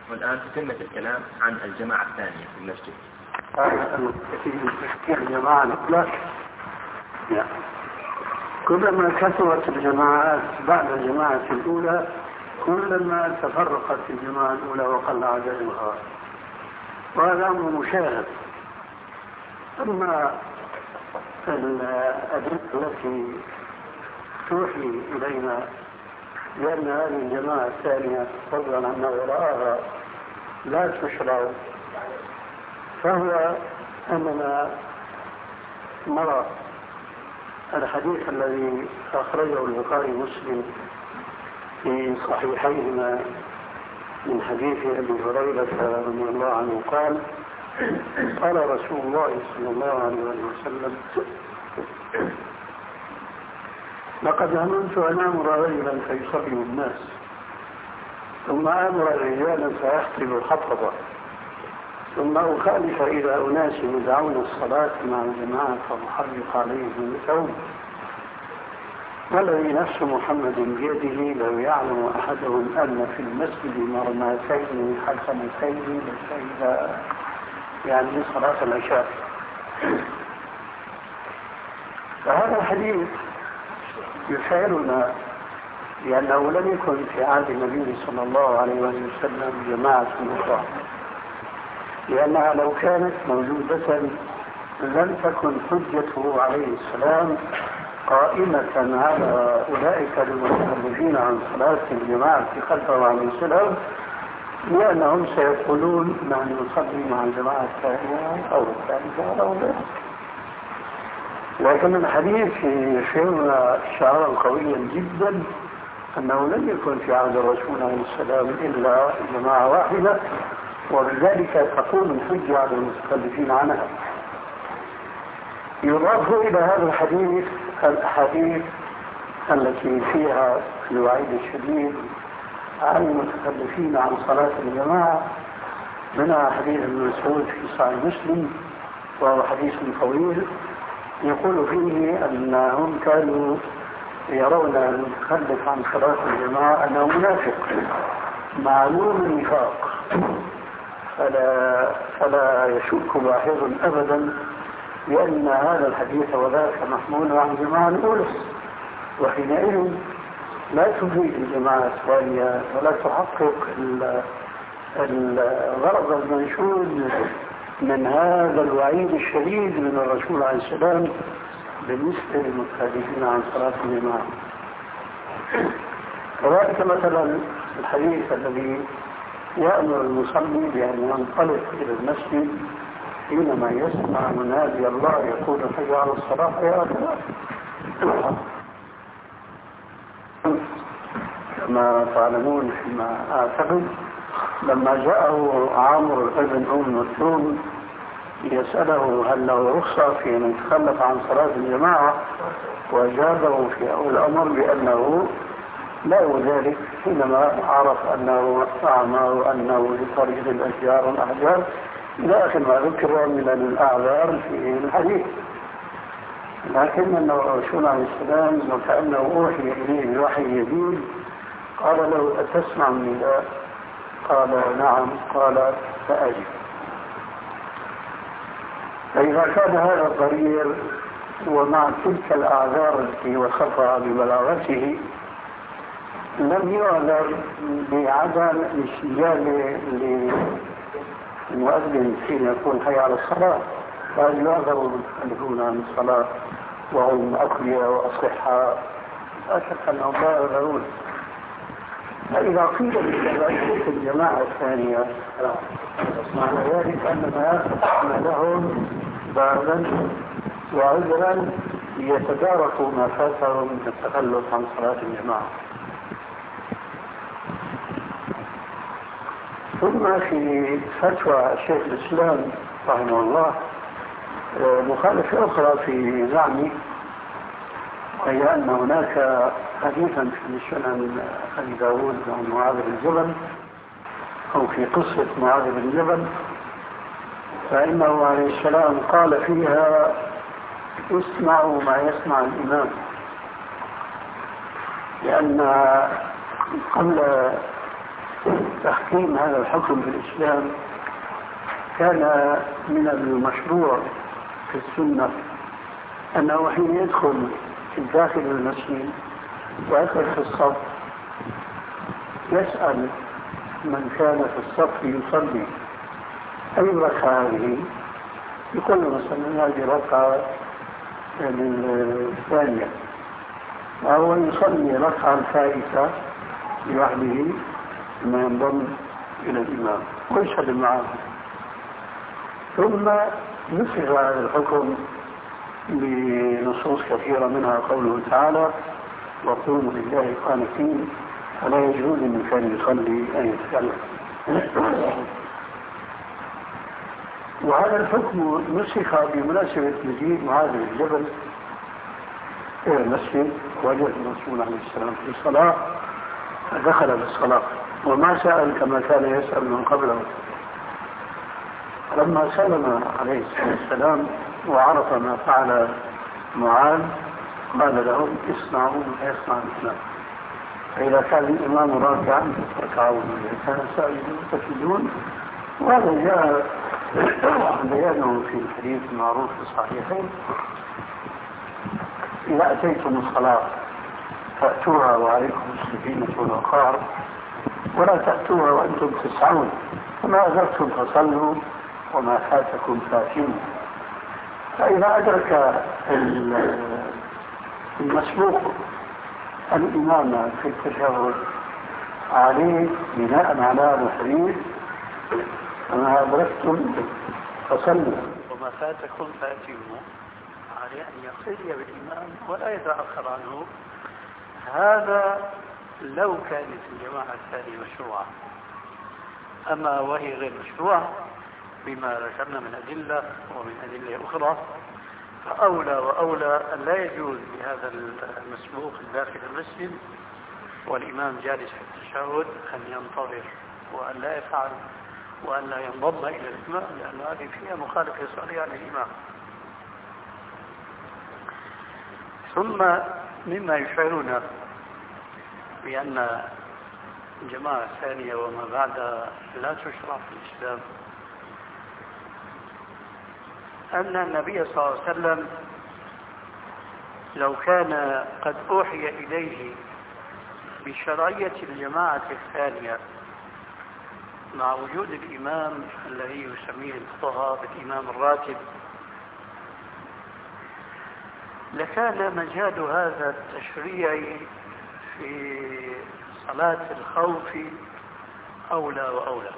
والآن تتمة الكلام عن الجماعة الثانية في المسجد. الجماعة الإطلاق كلما كثرت الجماعات بعد الجماعة الأولى كلما تفرقت الجماعة الأولى وقل عددها، وهذا أمر مشاهد. أما الأدلة التي توحي إلينا لأن هذه الجماعة الثانية فضلا عن وراءها لا تشرع، فهو أننا نرى الحديث الذي أخرجه البخاري ومسلم في صحيحيهما من حديث أبي هريرة رضي الله عنه قال: قال رسول الله صلى الله عليه وسلم: لقد هممت أن آمر رجلا فيصلي الناس، ثم آمر رجالا فيحطب حطبا، ثم أخالف إلى أناس يدعون الصلاة مع الجماعة فأحرق عليهم الثوب، والذي نفس محمد بيده لو يعلم أحدهم أن في المسجد مرماتين حسنتين لشهد يعني صلاة العشاء. فهذا الحديث يشعرنا لأنه لم يكن في عهد النبي صلى الله عليه وسلم جماعة أخرى، لأنها لو كانت موجودة لم تكن حجته عليه السلام قائمة على أولئك المتخلفين عن صلاة الجماعة خلفه عليه السلام، لأنهم سيقولون نحن نصلي مع الجماعة الثانية أو الثالثة أو لا. لكن الحديث يشعرنا شعارا قويا جدا أنه لم يكن في عهد الرسول عليه السلام إلا جماعة واحدة، وبذلك تكون الحجة على المتخلفين عنها. يضاف إلى هذا الحديث الأحاديث التي فيها الوعيد الشديد عن المتخلفين عن صلاة الجماعة، منها حديث ابن مسعود في صحيح مسلم، وهو حديث طويل يقول فيه أنهم كانوا يرون المتخلف عن صلاة الجماعة أنه منافق معلوم النفاق، فلا يشك واحد أبدا لأن هذا الحديث وذاك محمول عن جماعة الأولى، وحينئذ لا تفيد الجماعة الثانية ولا تحقق الغرض المنشود من هذا الوعيد الشديد من الرسول عليه السلام بالنسبة للمتخلفين عن صلاة الجماعة. كذلك مثلا الحديث الذي يأمر المصلي بأن ينطلق إلى المسجد حينما يسمع منادي الله يقول حي على الصلاة يا أخي، كما تعلمون فيما أعتقد لما جاءه عامر بن أم مكتوم يسأله هل له رخصة في أن يتخلف عن صلاة الجماعة، وأجابه في أول الأمر بأنه لا ذلك حينما عرف أنه أعمى وأنه لطريق الأشجار والأحجار إلى آخر ما ذكر من الأعذار في الحديث. لكن الرسول عليه السلام وكأنه أوحي إليه بوحي جديد قال له أتسمع النداء؟ قال نعم. قال فأجب. فإذا كان هذا الضرير ومع تلك الأعذار التي وصفها ببلاغته لم يعذر بعدم استجابة للمؤذن حين يكون حي على الصلاة، بل يعذر المتخلفون عن الصلاة وهم أقوياء وأصحاء لا شك أنهم لا يعذرون. فإذا قيل بالتبعية الجماعة الثانية معنى ذلك أننا فتحنا لهم بابا وعذرا ليتداركوا ما فاتهم من التخلف عن صلاة الجماعة. ثم في فتوى شيخ الإسلام رحمه الله مخالفة أخرى في زعمي، وهي أن هناك حديثا في سنن أبي داود عن معاذ بن جبل أو في قصة معاذ بن جبل، فإنه عليه السلام قال فيها اسمعوا ما يسمع الإمام، لأن قبل تحكيم هذا الحكم في الإسلام كان من المشروع في السنة أنه حين يدخل في داخل المسجد ويدخل في الصف يسأل من كان في الصف يصلي أي ركعة هذه، يقول له مثلا هذه ركعة الثانية، وهو يصلي ركعة الفائتة لوحده ثم ينضم إلى الإمام ويشهد معه. ثم نسخ هذا الحكم بنصوص كثيرة منها قوله تعالى وقوموا لله قانتين، فلا يجوز من كان يصلي أن يتكلم. وهذا الحكم نسخ بمناسبة مجيء معاذ بن جبل إلى المسجد، وجد الرسول عليه السلام في الصلاة فدخل بالصلاة وما سأل كما كان يسأل من قبله. لما سلم عليه السلام وعرف ما فعل معاذ قال لهم اصنعوا ما يصنع الإمام، فإذا كان الإمام راكعا فاركعوا، وإذا كان ساجدا فاسجدون. وهذا جاء بيانه في الحديث المعروف في الصحيحين: إذا أتيتم الصلاة فأتوها وعليكم السكينة والوقار، ولا تأتوها وأنتم تسعون، فما أدركتم فصلوا وما فاتكم فاتموا. فإذا أدرك المسبوق الإمام في التشهد عليه بناء على هذا الحديث فما أدركتم فصلوا وما فاتكم فاتموا، عليه أن يقتدي بالإمام ولا يتأخر عنه. هذا لو كانت الجماعة الثانية مشروعة، أما وهي غير مشروعة بما ذكرنا من أدلة ومن أدلة أخرى، فأولى وأولى أن لا يجوز لهذا المسبوق داخل المسجد والإمام جالس في التشهد أن ينتظر وأن لا يفعل وأن لا ينضم إلى الإمام، لأن هذه فيها مخالفة صريحة للإمام. ثم مما يشعرنا بأن الجماعة الثانية وما بعدها لا تشرع في الإسلام أن النبي صلى الله عليه وسلم لو كان قد أوحي إليه بشرعية الجماعة الثانية مع وجود الإمام الذي يسميه الفقهاء بالإمام الراتب، لكان مجال هذا التشريع في صلاة الخوف أولى وأولى.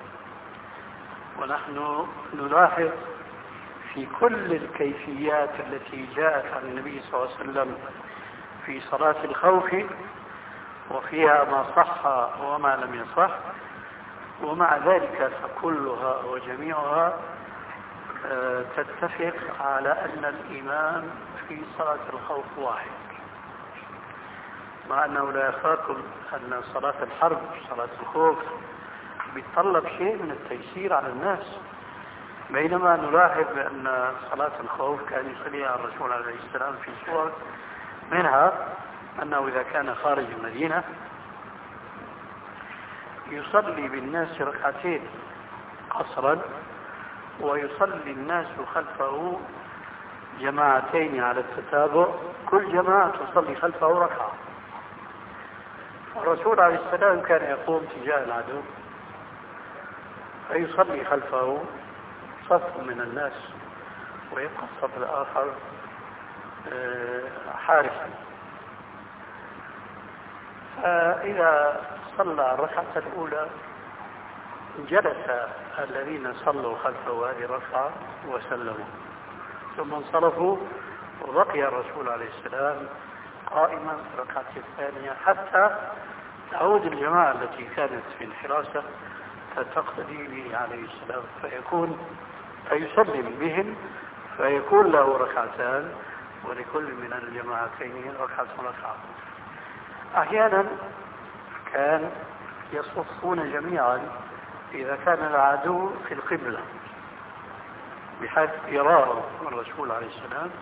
ونحن نلاحظ في كل الكيفيات التي جاءت عن النبي صلى الله عليه وسلم في صلاة الخوف، وفيها ما صح وما لم يصح، ومع ذلك فكلها وجميعها تتفق على أن الإمام في صلاة الخوف واحد، مع أنه لا يخاكم أن صلاة الحرب صلاة الخوف بيتطلب شيء من التيسير على الناس، بينما نلاحظ بأن صلاة الخوف كان يصليها الرسول عليه السلام في صور، منها أنه إذا كان خارج المدينة يصلي بالناس ركعتين قصرا، ويصلي الناس خلفه جماعتين على التتابع، كل جماعة تصلي خلفه ركعة. الرسول عليه السلام كان يقوم تجاه العدو فيصلي خلفه صف من الناس ويبقى الصف الآخر حارسا. فإذا صلى الركعة الأولى جلس الذين صلوا خلفه هذه الركعة وسلموا، ثم انصرفوا، وبقي الرسول عليه السلام قائما في الركعة الثانية حتى تعود الجماعة التي كانت في الحراسة فتقتدي به عليه السلام فيسلم بهم، فيكون له ركعتان ولكل من الجماعتين ركعة. أحيانا كان يصفون جميعا إذا كان العدو في القبلة بحيث يراه الرسول عليه السلام،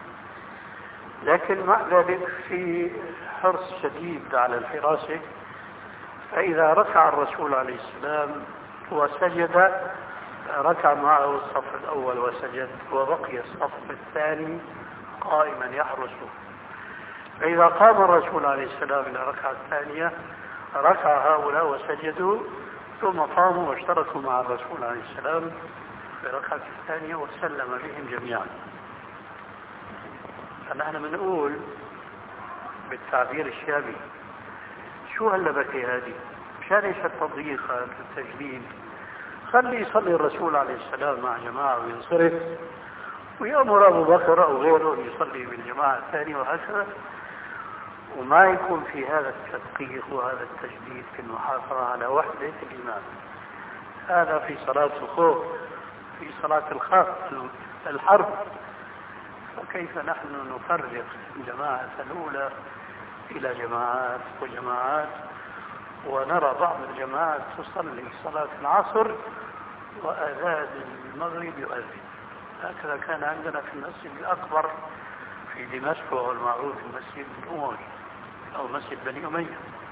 لكن مع ذلك في حرص شديد على الحراسة فإذا ركع الرسول عليه السلام وسجد ركع معه الصف الأول وسجد، وبقي الصف الثاني قائما يحرسه. فإذا قام الرسول عليه السلام إلى الركعة الثانية ركع هؤلاء وسجدوا، ثم قاموا واشتركوا مع الرسول عليه السلام في الركعة الثانية وسلم بهم جميعا. فنحن بنقول بالتعبير الشامي شو هاللبكة هذه؟ مشان ايش التضييق التجديد؟ خلي يصلي الرسول عليه السلام مع جماعة وينصرف، ويأمر أبو بكر أو غيره أن يصلي بالجماعة الثانية وهكذا، وما يكون في هذا التدقيق وهذا التجديد في المحافظة على وحدة الإمام. هذا في صلاة الخوف، في صلاة الحرب. فكيف نحن نفرق الجماعة الأولى إلى جماعات وجماعات، ونرى بعض الجماعات تصلي صلاة العصر وأذان المغرب يؤذن. هكذا كان عندنا في المسجد الأكبر في دمشق، وهو المعروف المسجد الأموي أو مسجد بني أمية.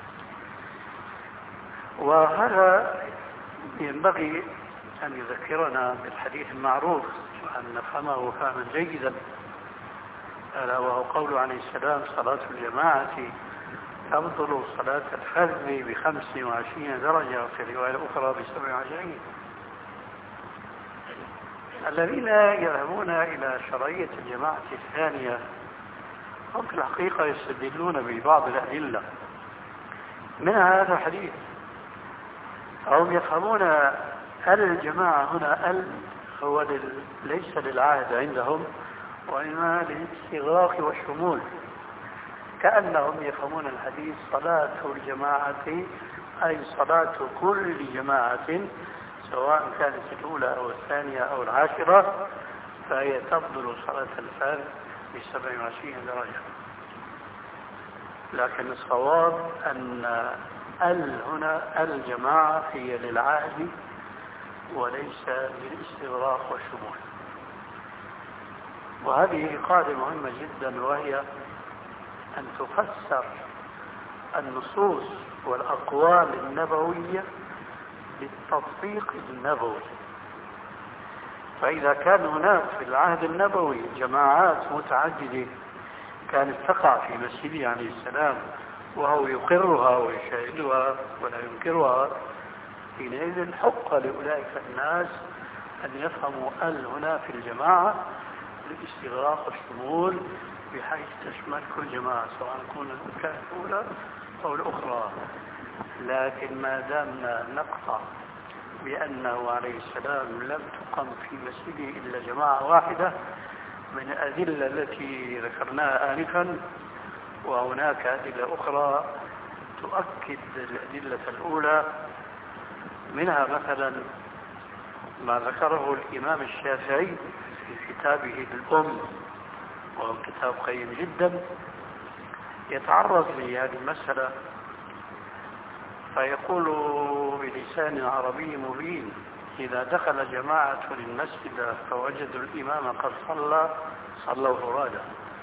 وهذا ينبغي أن يذكرنا بالحديث المعروف وأن نفهمه فهما جيدا، ألا وهو قول عليه السلام: صلاة الجماعة تبطل صلاة الفذ ب25 درجة، وفي رواية أخرى ب27. الذين يذهبون إلى شرعية الجماعة الثانية هم في الحقيقة يستدلون ببعض الأدلة منها هذا الحديث. هم يفهمون الجماعة هنا هو ليس للعهد عندهم، وإنما للاستغراق والشمول، كأنهم يفهمون الحديث صلاة الجماعة أي صلاة كل جماعة، سواء كانت الأولى أو الثانية أو العاشرة، فهي تبطل صلاة الفرد ب27 درجة. لكن الصواب أن هنا الجماعة هي للعهد وليس للاستغراق والشمول. وهذه قاعدة مهمة جدا، وهي أن تفسر النصوص والأقوال النبوية بالتطبيق النبوي. فإذا كان هناك في العهد النبوي جماعات متعددة كانت تقع في مسجده عليه السلام وهو يقرها ويشاهدها ولا ينكرها، حينئذ حق لأولئك الناس أن يفهموا هنا في الجماعة الاستغراق والشمول، بحيث تشمل كل جماعة سواء كانت الأولى أو الأخرى. لكن ما دامنا نقطع بأنه عليه السلام لم تقم في مسجده إلا جماعة واحدة من الأدلة التي ذكرناها آنفا، وهناك أدلة أخرى تؤكد الأدلة الأولى، منها مثلا ما ذكره الإمام الشافعي في كتابه الأم، وهو كتاب قيم جدا يتعرض لهذه المسألة، فيقول بلسان عربي مبين: إذا دخل جماعة المسجد فوجدوا الإمام قد صلوا فرادا.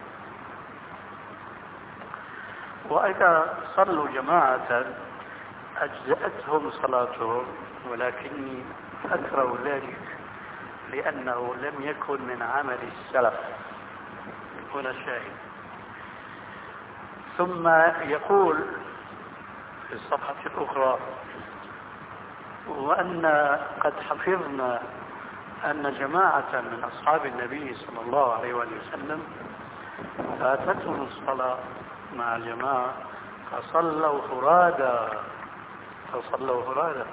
وإذا صلوا جماعة أجزأتهم صلاتهم، ولكني أكره ذلك لأنه لم يكن من عمل السلف. هنا الشاهد. ثم يقول في الصفحة الأخرى: وأن قد حفظنا أن جماعة من أصحاب النبي صلى الله عليه وسلم فاتتهم الصلاة مع الجماعة فصلوا فرادا،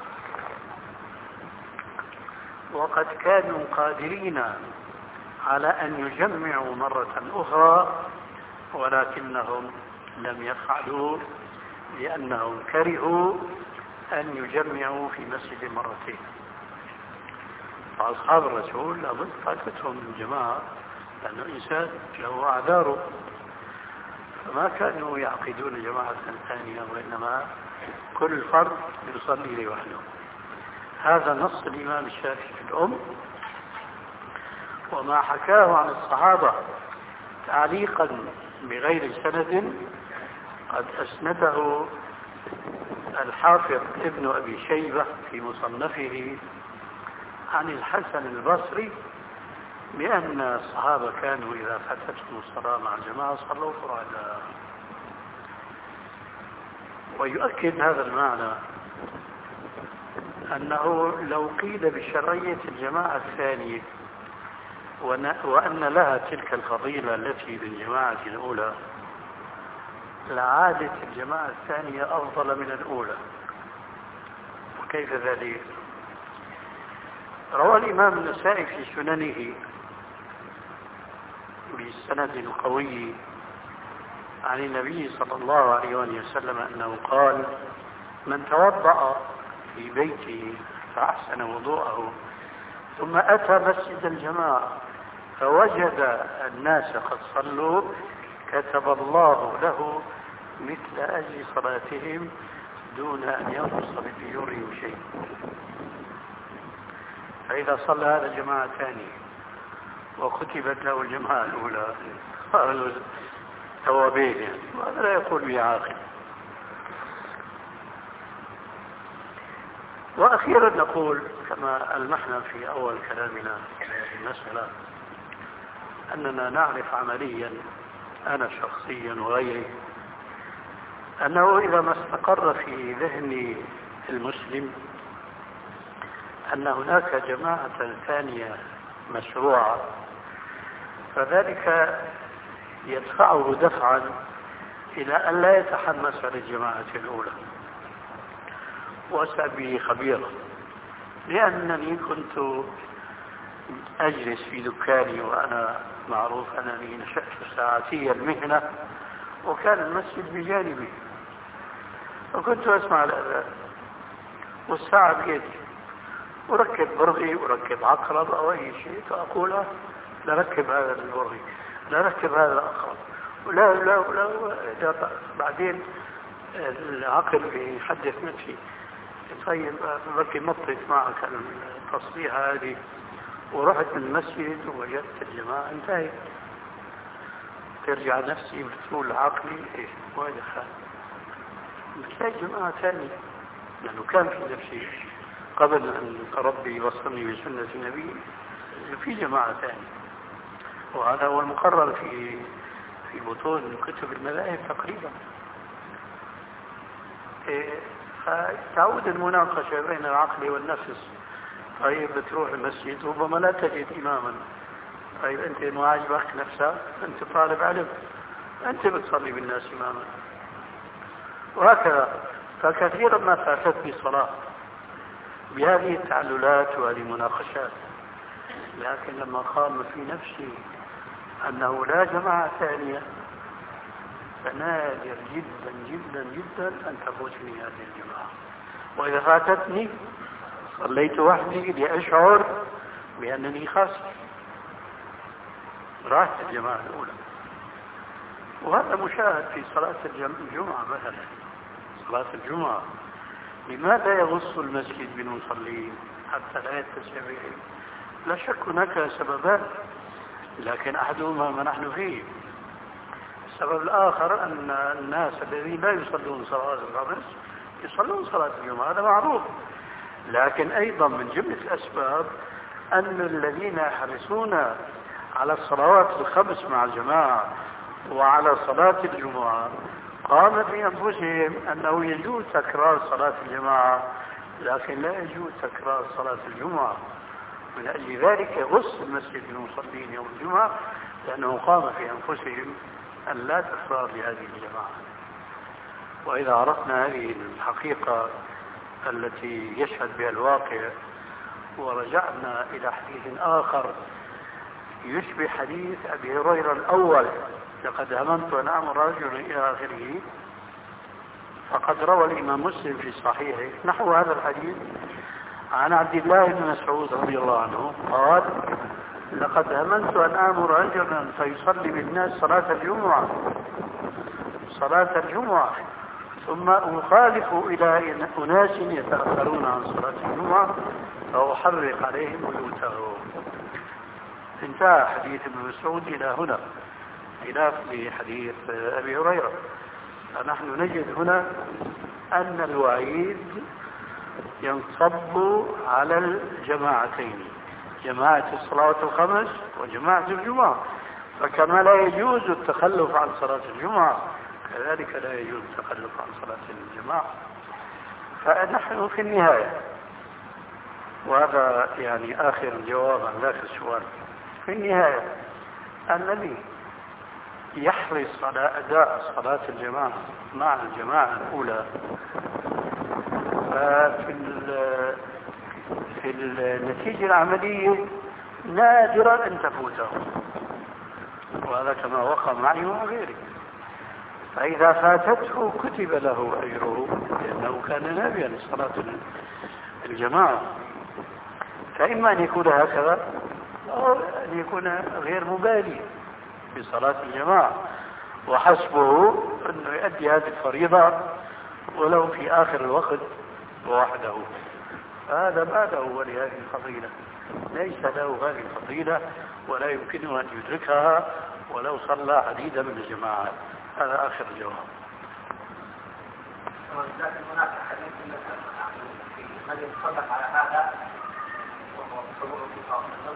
وقد كانوا قادرين على أن يجمعوا مرة أخرى، ولكنهم لم يفعلوا لأنهم كرهوا أن يجمعوا في مسجد مرتين. فأصحاب الرسول لابد فاتتهم الجماعة، لأنه إنسان له أعذاره، فما كانوا يعقدون جماعة ثانية، وإنما كل فرد يصلي لوحده. هذا نص الإمام الشافعي في الأم، وما حكاه عن الصحابة تعليقا بغير سند قد أسنده الحافظ ابن أبي شيبة في مصنفه عن الحسن البصري بأن الصحابة كانوا إذا فاتتهم الصلاة مع الجماعة صلوا فرادا. ويؤكد هذا المعنى أنه لو قيل بشرعية الجماعة الثانية وأن لها تلك الفضيلة التي بالجماعة الأولى لعادت الجماعة الثانية أفضل من الأولى. وكيف ذلك؟ روى الإمام النسائي في سننه بسند قوي عن النبي صلى الله عليه وسلم أنه قال: من توضأ في بيته فأحسن وضوءه ثم أتى مسجد الجماعة فوجد الناس قد صلوا كتب الله له مثل أجل صلاتهم دون أن ينقص بأجورهم شيء. فإذا صلى هذا الجماعة الثانية وكتبت له الجماعة الأولى قالوا ثوابين، وهذا لا يقول به عاقل. وأخيرا نقول كما ألمحنا في أول كلامنا في المسألة أننا نعرف عمليا، أنا شخصيا وغيري، أنه إذا ما استقر في ذهن المسلم أن هناك جماعة ثانية مشروعة فذلك يدفعه دفعا إلى أن لا يتحمس على الجماعة الأولى. وأسأل به خبيرا، لأنني كنت أجلس في دكاني وأنا معروف أنني نشأت ساعتي المهنة وكان المسجد بجانبي، وكنت أسمع الأذان والساعة بيدي، أركب برغي أركب عقرب أو أي شيء فأقول لا ركب هذا البرغي لا ركب هذا العقرب ولا لا لا. بعدين العقل يحدث نفسي طيب بكي مطلت معك التصبيحة هذه، ورحت من المسجد ووجدت الجماعة انتهت. ترجع نفسي وتقول عقلي ايش ما يدخل بتلاقي جماعة ثانية، لأنه كان في نفسي قبل أن ربي يوصلني بسنة النبي في جماعة ثانية. وهذا هو المقرر في بطون كتب المذاهب تقريبا. فتعود المناقشة بين العقل والنفس. طيب بتروح المسجد ربما لا تجد إماما، طيب أنت ما عجبك نفسك، أنت طالب علم، أنت بتصلي بالناس إماما، وهكذا. فكثيرا ما فاتتني الصلاة بهذه التعللات وهذه المناقشات، لكن لما قام في نفسي أنه لا جماعة ثانية فنادر جدا جدا جدا أن تفوتني هذه الجماعة. وإذا فاتتني صليت وحدي لأشعر بأنني خاسر، راحت الجماعة الأولى. وهذا مشاهد في صلاة الجمعة مثلا. صلاة الجمعة لماذا يغص المسجد بالمصلين حتى لا يتسع بهم؟ لا شك هناك سببان، لكن أحدهما ما نحن فيه. السبب الآخر أن الناس الذين لا يصلون صلاة الخمس يصلون صلاة الجمعة، هذا معروف. لكن أيضا من جملة الأسباب أن الذين يحرصون على الصلوات الخمس مع الجماعة وعلى صلاة الجمعة قام في أنفسهم أنه يجوز تكرار صلاة الجماعة لكن لا يجوز تكرار صلاة الجمعة. من أجل ذلك يغص المسجد المصلين يوم الجمعة، لأنه قام في أنفسهم أن لا تكرار لهذه الجماعة. وإذا عرفنا هذه الحقيقة التي يشهد بها الواقع ورجعنا إلى حديث آخر يشبه حديث أبي هريرة الأول لقد هممت أن أمر رجلا إلى آخره، فقد روى الإمام مسلم في صحيحه نحو هذا الحديث عن عبد الله بن مسعود رضي الله عنه قال: لقد هممت أن آمر رجلا فيصلي بالناس صلاة الجمعة ثم أخالف إلى أناس يتأخرون عن صلاة الجمعة فأحرق عليهم بيوتهم. انتهى حديث ابن مسعود إلى هنا، خلاف لحديث أبي هريرة. فنحن نجد هنا أن الوعيد ينصب على الجماعتين، جماعة الصلاة الخمس وجماعة الجمعة. فكما لا يجوز التخلف عن صلاة الجمعة كذلك لا يجوز التخلف عن صلاة الجماعة. فنحن في النهاية، وهذا يعني آخر جواب عن ذاك السؤال، في النهاية الذي يحرص على أداء صلاة الجماعة مع الجماعة الأولى في النتيجة العملية نادرا أن تفوته، وهذا كما وقع معي وغيري. فإذا فاتته كتب له أجره لأنه كان نابيا لصلاة الجماعة. فإما أن يكون هكذا أو أن يكون غير مبالي بصلاة الجماعة وحسبه أنه يؤدي هذه الفريضة ولو في آخر الوقت وحده. هذا ما له ولهذه الفضيلة، ليس له هذه الفضيلة ولا يمكنه أن يدركها ولو صلى عديدا من الجماعات. هذا آخر الجواب. لكن هناك حديث من يتصدق على هذا وهو صبر في فاصل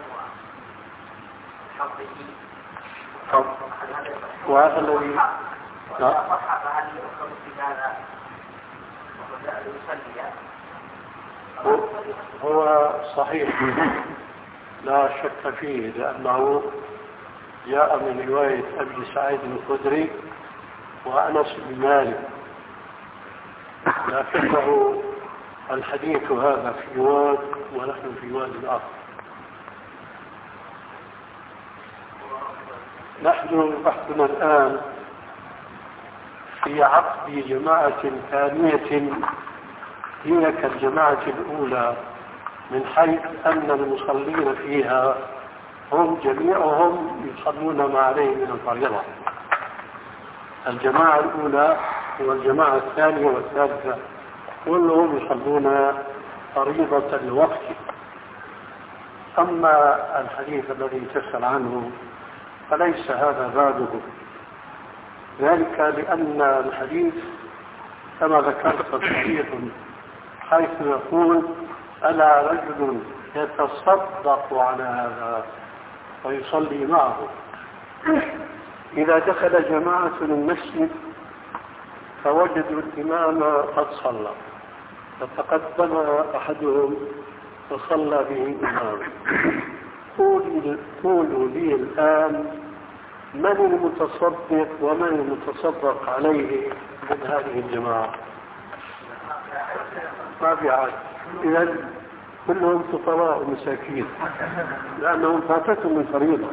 وحظه. وهذا الذي صح فهل يؤخذ في هذا يصلي؟ هو صحيح لا شك فيه، لأنه جاء من رواية أبي سعيد الخدري وأنس بن مالك، لكنه الحديث هذا في واد ونحن في واد آخر. نحن بحثنا الآن في عقد جماعة ثانية هي كالجماعة الأولى، من حيث أن المصلين فيها هم جميعهم يصلون ما عليه من الفريضة. الجماعة الأولى والجماعة الثانية والثالثة كلهم يصلون فريضة الوقت. أما الحديث الذي تسأل عنه فليس هذا بابه، ذلك لأن الحديث كما ذكرت صحيح، حيث يقول ألا رجل يتصدق على هذا ويصلي معه. إذا دخل جماعة المسجد فوجدوا الإمام قد صلى، فتقدم أحدهم وصلى به الإمام. قولوا لي الآن من المتصدق ومن المتصدق عليه من هذه الجماعة؟ ما في عاد. إذن كلهم فقراء ومساكين لأنهم فاتتهم الفريضة.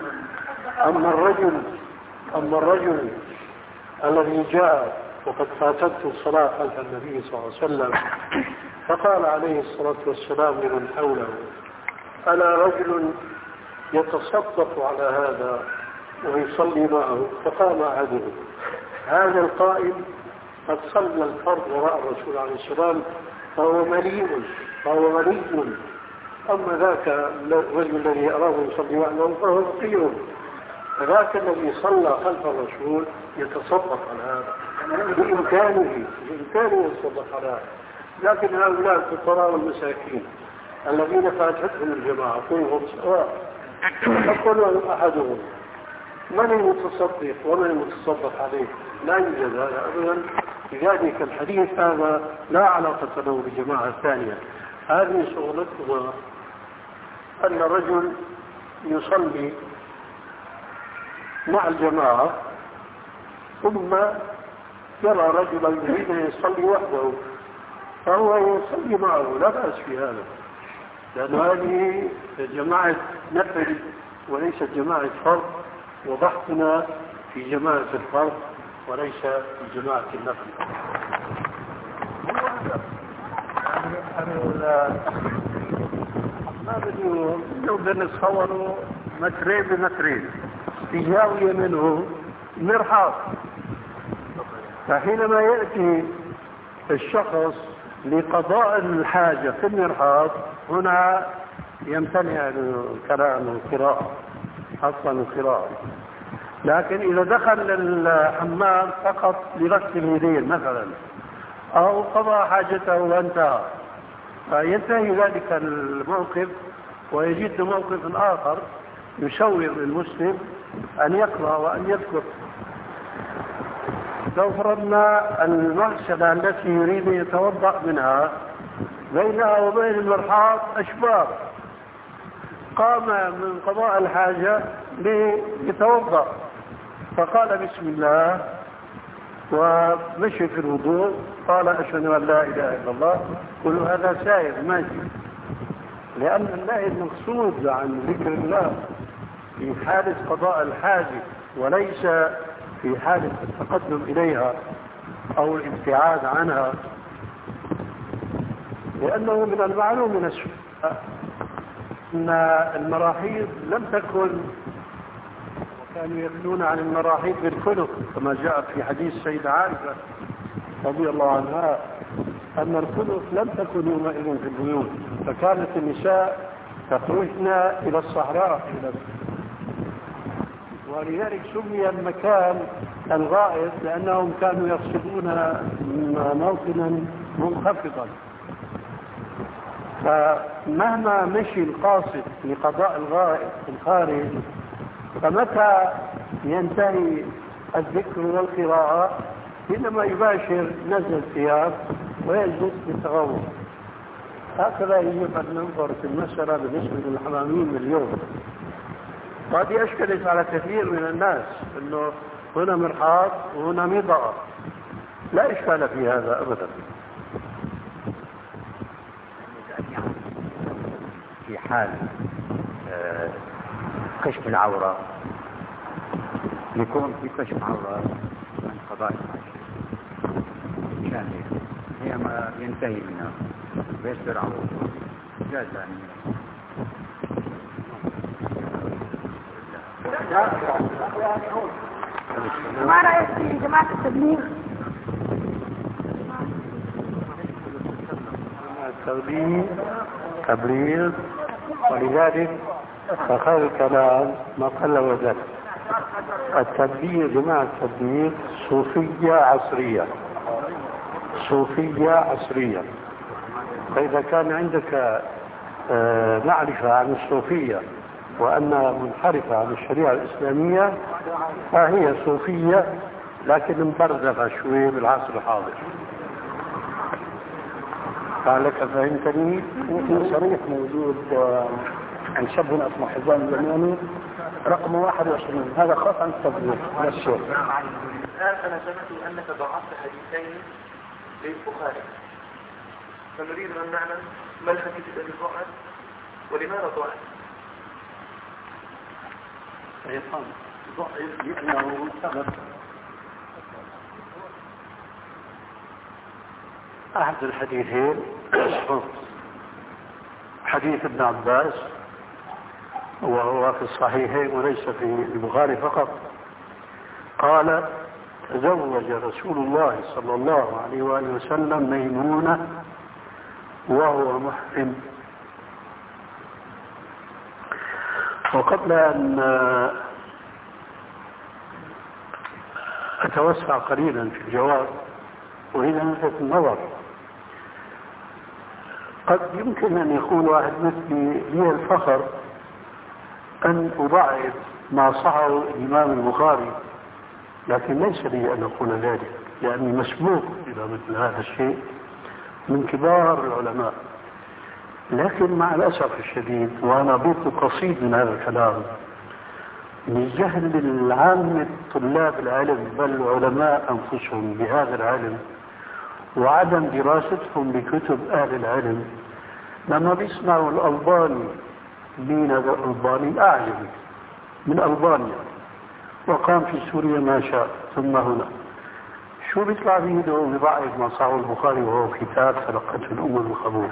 أما الرجل الذي جاء وقد فاتته الصلاة خلف النبي صلى الله عليه وسلم فقال عليه الصلاة والسلام لمن حوله ألا رجل يتصدق على هذا ويصلي معه؟ فقام أحدهم. هذا القائل قد صلى الفرض وراء الرسول عليه السلام فهو مليء فهو غني. أما ذاك الرجل الذي أراه يصلي معه فهو فقير. فذاك الذي صلى خلف الرسول يتصدق على هذا بإمكانه يتصدق على هذا. لكن هؤلاء الفقراء والمساكين الذين فاتتهم الجماعة كلهم سواء، فقال أحدهم من المتصدق ومن المتصدق عليه؟ لا يوجد هذا أبدا. لذلك الحديث هذا لا علاقة له بجماعة ثانية. هذه شغلتنا أن الرجل يصلي مع الجماعة ثم يرى رجلا يريد أن يصلي وحده فهو يصلي معه، لا بأس في هذا، لأن هذه جماعة نفل وليست جماعة فرض، وبحثنا في جماعة الفرض وليس في جماعة النفل. ما بدنا نتصور مترين بمترين في زاوية منه مرحاض، فحينما يأتي الشخص لقضاء الحاجة في المرحاض هنا يمتنع الكلام والقراءة أصلا القراءة. لكن إذا دخل الحمام فقط لغسل اليدين مثلا أو قضى حاجته وانتهى، فينتهي ذلك الموقف ويجد موقف آخر يشوق للمسلم أن يقرأ وأن يذكر. لو فرضنا المغسلة التي يريد أن يتوضأ منها بينها وبين المرحاض أشبار، قام من قضاء الحاجة ليتوضأ فقال بسم الله ومشي في الوضوء، قال أشهد أن لا إله إلا الله، كل هذا سائر ماشي، لأن الله المقصود عن ذكر الله في حالة قضاء الحاجة وليس في حالة التقدم إليها أو الابتعاد عنها، لأنه من المعلوم من السنة أن المراحيض لم تكن، وكانوا يقولون عن المراحيض بالخلق كما جاء في حديث السيدة عائشة رضي الله عنها أن الخلق لم تكن يومئذ في البيوت، فكانت النساء تخرجن إلى الصحراء ولذلك سمي المكان الغائط لأنهم كانوا يقصدون موطنا منخفضا. فمهما مشي القاصد لقضاء الغائط في الخارج، فمتى ينتهي الذكر والقراءة حينما يباشر نزل الثياب ويجلس للتغوط. هكذا يجب أن ننظر في المسألة بالنسبة للحمامين اليوم. وهذه أشكلت على كثير من الناس أنه هنا مرحاض وهنا مضاء، لا إشكال في هذا أبدا. في حال كشف العورة يكون في كشف عورة من قضاء الحاجة هي ما ينتهي منها ويسر عورته جاز ما رأيك في جماعة التبليغ؟ تبليغ، ولذلك فخير الكلام ما قل وزاد. التبليغ جماعة التبليغ صوفية عصرية، صوفية عصرية. فإذا كان عندك معرفة عن الصوفية وأنها منحرفة عن الشريعة الإسلامية فهي صوفية لكن مبرزخة شوي بالعصر الحاضر. فعلك فهمتني؟ في صريح موجود عن شاب اسمه حزام اليماني رقم 21، هذا خاص عن التبليغ على الشيخ. الآن أنا سمعت أنك ضعفت حديثين للبخاري، فنريد أن نعلم ما الحديث الذي ضعف ولماذا ضعف؟ ضعف لأنه سبب أحد الحديثين حديث ابن عباس وهو في الصحيحين وليس في البخاري فقط، قال تزوج رسول الله صلى الله عليه وآله وسلم ميمونة وهو محرم. وقبل أن أتوسع قليلا في الجواب أريد أن ألفت النظر. قد يمكن أن يقول واحد مثلي لي الفخر أن أضعف ما صحه الإمام البخاري، لكن ليس لي أن أقول ذلك لأني مسبوق إلى مثل هذا الشيء من كبار العلماء. لكن مع الأسف الشديد وأنا ضد قصيد من هذا الكلام من جهل العامة طلاب العلم بل العلماء أنفسهم بهذا العلم وعدم دراستهم لكتب أهل العلم، لما بيسمعوا الألباني مين هذا الألباني؟ الأعجمي من ألبانيا وقام في سوريا ما شاء ثم هنا، شو بيطلع بيده بضعف ما صحه البخاري وهو كتاب تلقته الأمة بالقبول.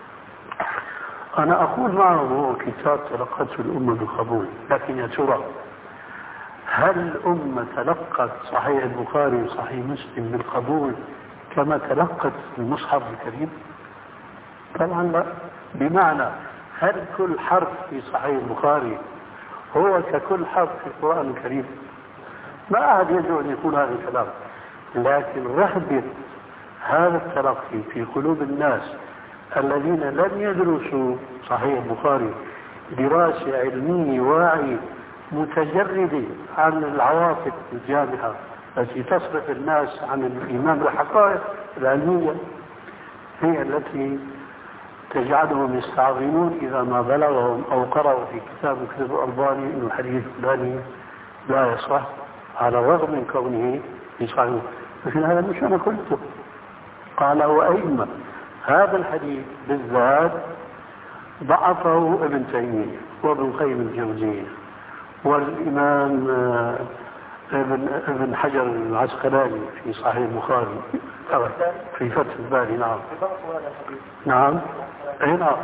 أنا أقول معه هو كتاب تلقته الأمة بالقبول، لكن يا ترى هل الأمة تلقت صحيح البخاري وصحيح مسلم بالقبول كما تلقت المصحف الكريم؟ طبعا لا. بمعنى هل كل حرف في صحيح البخاري هو ككل حرف في القرآن الكريم؟ ما أحد يجب أن يقول هذا الكلام، لكن رهبة هذا التلقي في قلوب الناس الذين لم يدرسوا صحيح البخاري دراسة علمية واعية متجردة عن العواطف الجامحة التي تصرف الناس عن الإيمان بالحقائق العلمية، هي التي تجعلهم يستعظمون إذا ما بلغهم أو قرأوا في كتاب الألباني أن الحديث الفلاني لا يصح على الرغم من كونه يصحح. لكن هذا مش أنا قلته، قال وأئمة هذا الحديث بالذات ضعفه ابن تيمية وابن القيم الجوزية والإمام ابن حجر العسقلاني في صحيح البخاري في فتح الباري. نعم نعم أي نعم.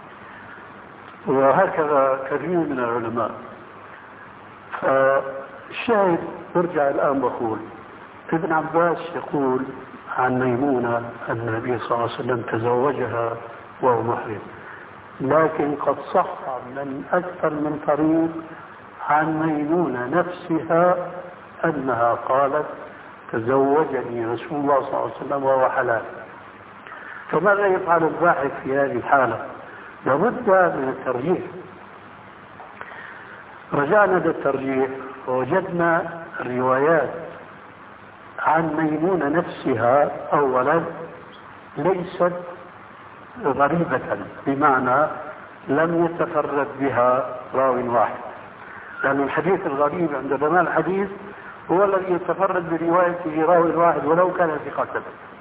وهكذا كثير من العلماء. فالشاهد برجع الآن بقول ابن عباس يقول عن ميمونة أن النبي صلى الله عليه وسلم تزوجها وهو محرم، لكن قد صح من أكثر من طريق عن ميمونة نفسها أنها قالت تزوجني رسول الله صلى الله عليه وسلم وهو حلال. فماذا يفعل الباحث في هذه الحالة؟ لابد من الترجيح. رجعنا للترجيح ووجدنا الروايات عن ميمونة نفسها أولا ليست غريبة، بمعنى لم يتفرد بها راوي واحد، لأن الحديث الغريب عند علماء الحديث هو الذي يتفرد بروايته راوي واحد ولو كان ثقة.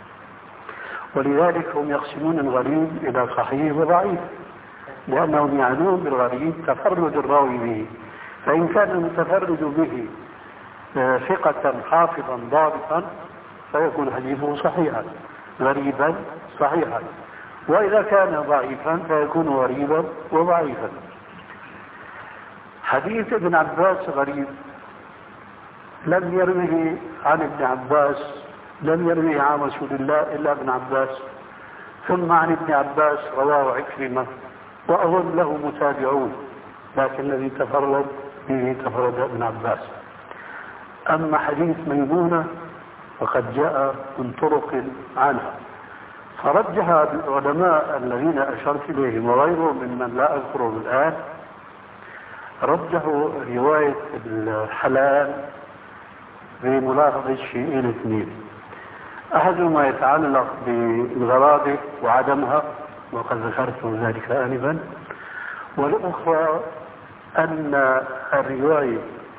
ولذلك هم يقسمون الغريب إلى صحيح وضعيف، لأنهم يعنون بالغريب تفرد الراوي به، فإن كان المتفرد به ثقة حافظا ضابطا فيكون حديثه صحيحا غريبا صحيحا، وإذا كان ضعيفا فيكون غريبا وضعيفا. حديث ابن عباس غريب، لم يروه عن ابن عباس، لم يروه عن رسول الله إلا ابن عباس، ثم عن ابن عباس رواه عكرمة وأظن له متابعون، لكن الذي تفرد به تفرد ابن عباس. أما حديث ميمونة فقد جاء من طرق عنها، فرجح العلماء الذين أشرت إليهم وغيرهم ممن لا أذكرهم الآن، رجحوا رواية الحلال بملاحظة شيئين اثنين. أحدهما يتعلق بالغرابة وعدمها وقد ذكرت ذلك آنفا، والأخرى أن الرواية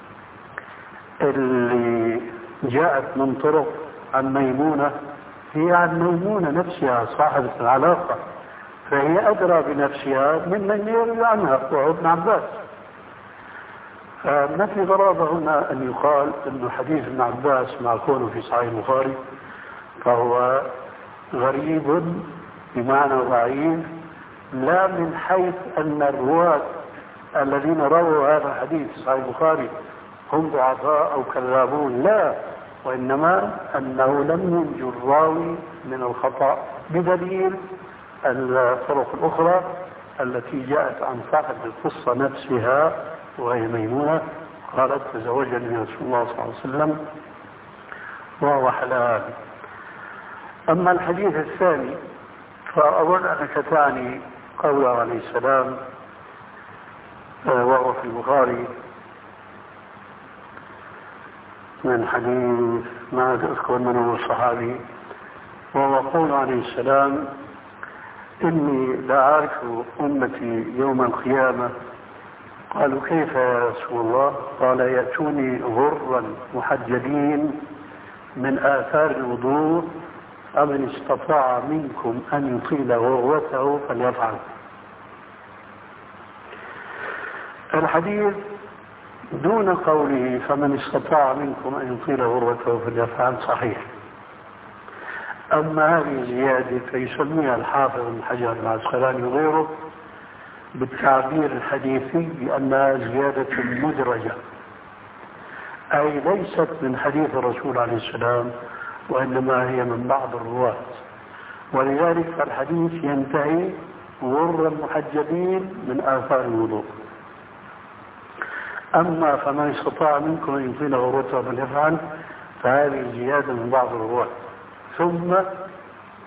اللي جاءت من طرق عن ميمونة هي عن ميمونة نفسها صاحبة العلاقة، فهي أدرى بنفسها من يروي عنها وهو ابن عباس. ما في غرابة هنا أن يقال أن حديث ابن عباس مع كونه في صحيح البخاري فهو غريب بمعنى ضعيف، لا من حيث أن الرواة الذين رووا هذا الحديث في صحيح البخاري هم ضعفاء أو كذابون، لا، وإنما أنه لم ينجو الراوي من الخطأ، بدليل الطرق الأخرى التي جاءت عن صاحب القصة نفسها وهي ميمونة قالت تزوجني رسول الله صلى الله عليه وسلم وهو حلال. أما الحديث الثاني فأظن أنك تعني قوله عليه السلام وهو في البخاري من حديث ما أذكر من هو الصحابي، وهو قول عليه السلام إني لا أعرف أمتي يوم القيامة. قالوا كيف يا رسول الله؟ قال يأتوني غرا محجلين من آثار الوضوء، أمن استطاع منكم أن يطيل غرته فليفعل. الحديث دون قوله فمن استطاع منكم أن يطيل غرته فليفعل صحيح. أما هذه الزيادة فيسميها الحافظ ابن حجر العسقلاني وغيره بالتعبير الحديثي بأنها زيادة مدرجة، أي ليست من حديث الرسول عليه السلام وإنما هي من بعض الرواة، ولذلك فالحديث ينتهي غرا محجبين من آثار الوضوء. أما فمن استطاع منكم أن يطيل غرته فليفعل، فهذه زيادة من بعض الرواة. ثم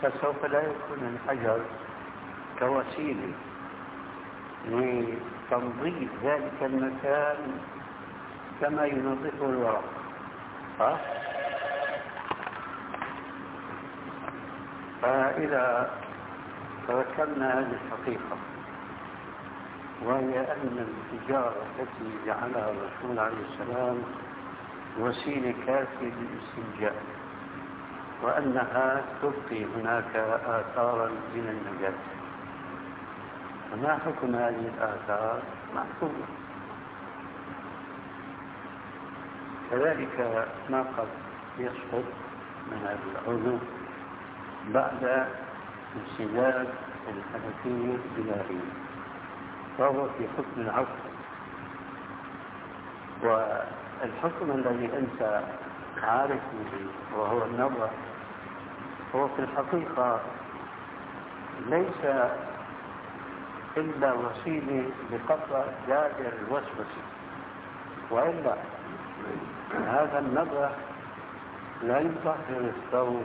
فسوف لا يكون الحجر كوسيلة لتنظيف ذلك المكان كما ينظفه الورق. فإذا تذكرنا هذه الحقيقة، وهي أن الحجارة التي جعلها الرسول عليه السلام وسيلة كافية للاستنجاء، وأنها تبقي هناك آثارا من النجاسة، فما حكم هذه الآثار؟ محكومة. كذلك ما قد يسقط من العضو بعد انسداد الحنفية البلارية فهو في حكم العفو. والحكم الذي أنت عارف به وهو النظر هو في الحقيقة ليس إلا وسيلة لقطع دابر الوسوسة، وإلا هذا النظر لا يطهر الثوب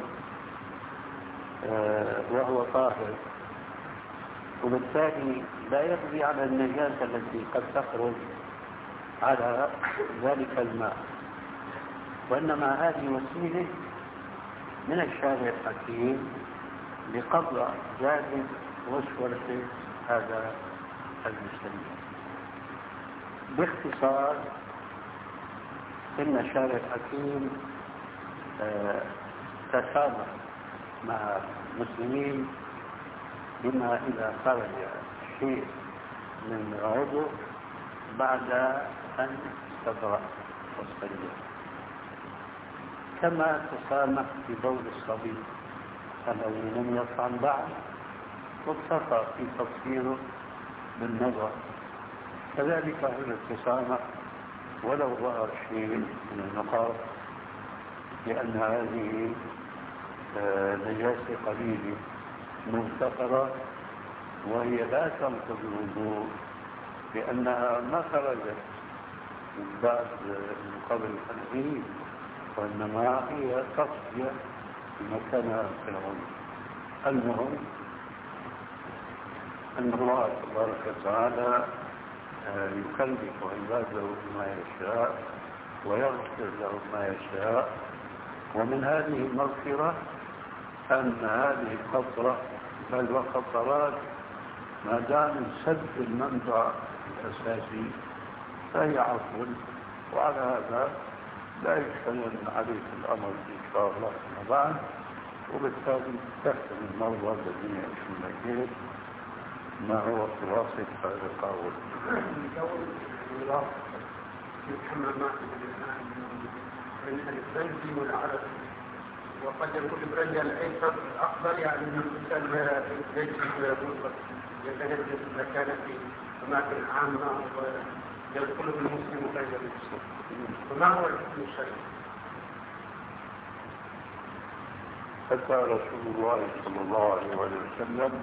وهو طاهر، وبالتالي لا يقضي على النجاسة التي قد تخرج على ذلك الماء، وإنما هذه وسيلة من الشارع الحكيم لقضاء ذلك وسوسة هذا المستنجد. باختصار إن الشارع الحكيم تسامح مع المسلمين بما إذا خرج شيء من عضو بعد أن استبرأ واستنجد، كما تسامح ببول الصبي الذي لم يطعم بعد واكتفى في تطهيره بالنظر، كذلك هنا التسامح ولو ظهر شيء من النقاط، لأن هذه نجاسة قليلة منتقرة وهي لا تنقض الوضوء لأنها ما خرجت من بعد من قبل الحنفية، وإنما هي تصفية مكانها في العضو. المهم أن الله تبارك وتعالى يكلف عباده ما يشاء ويغفر لهم ما يشاء، ومن هذه المغفرة أن هذه القطرة بل وقطرات ما دام سد المنبع الأساسي فهي عفو، وعلى هذا لا يشكلن عليك الأمر إن شاء الله فيما بعد، وبالتالي تحسن المرضى الذين يعيشون البيت ما هو خلاصة هذا القول. البنزين والعرق وقد يكون الرجل الايسر افضل، يعني ان الانسان يتنجس اذا كان في اماكن عامه ويدخل المسلم غير المسلم، فما هو الحكم الشرعي؟ حتى رسول الله صلى الله عليه وسلم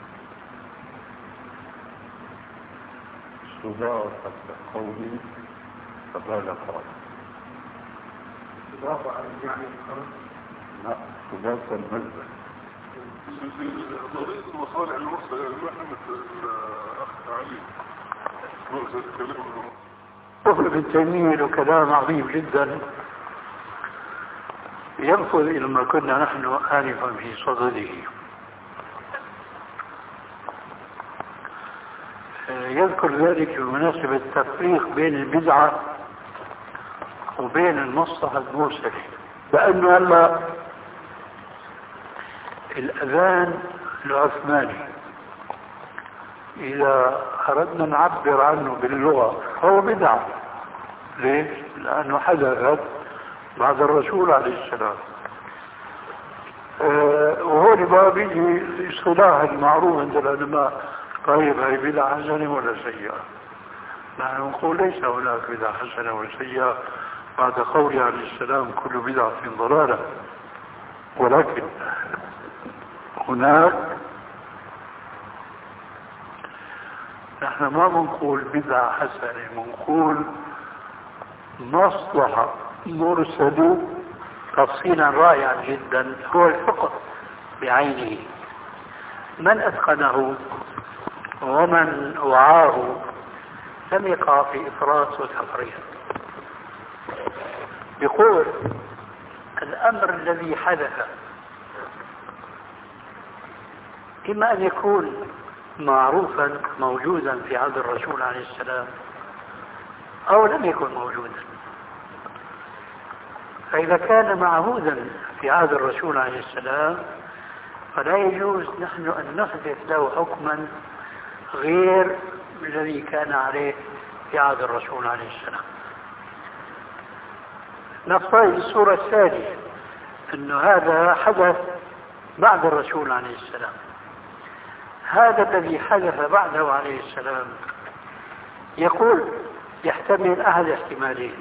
صداقة قوله فقال قال إضافة على يعني الخمس؟ لا، صداقة المذبح. طريق المصالح المرسلة المحنة الأخ علي ابن تيمية له كلام عظيم جدا ينفذ إلى ما كنا نحن آنفا في صدده. يذكر ذلك بمناسبة التفريق بين البدعة وبين المصلحة المرسلة، لأنه هلا الأذان العثماني إذا أردنا نعبر عنه باللغة هو بدعة. ليش؟ لأنه حدثت بعد الرسول عليه السلام. وهو بقى بيجي الاصطلاح المعروف عند العلماء، طيب هي بدعة حسنة ولا سيئة؟ نحن نقول ليس هناك بدعة حسنة ولا سيئة بعد قوله عليه السلام كل بدعة ضلالة، ولكن هناك نحن ما بنقول بدعة حسنة، بنقول مصلحة مرسلة تفصيلا رائعا جدا هو الفقه. بعينه، من أتقنه ومن وعاه لم يقع في إفراط وتفريط. يقول الأمر الذي حدث إما أن يكون معروفا موجودا في عهد الرسول عليه السلام أو لم يكن موجودا. فإذا كان معهودا في عهد الرسول عليه السلام فلا يجوز نحن أن نحدث له حكما غير الذي كان عليه في عهد الرسول عليه السلام. نفترض الصورة الثانية أن هذا حدث بعد الرسول عليه السلام. هذا الذي حدث بعده عليه السلام يقول يحتمل أحد احتمالين.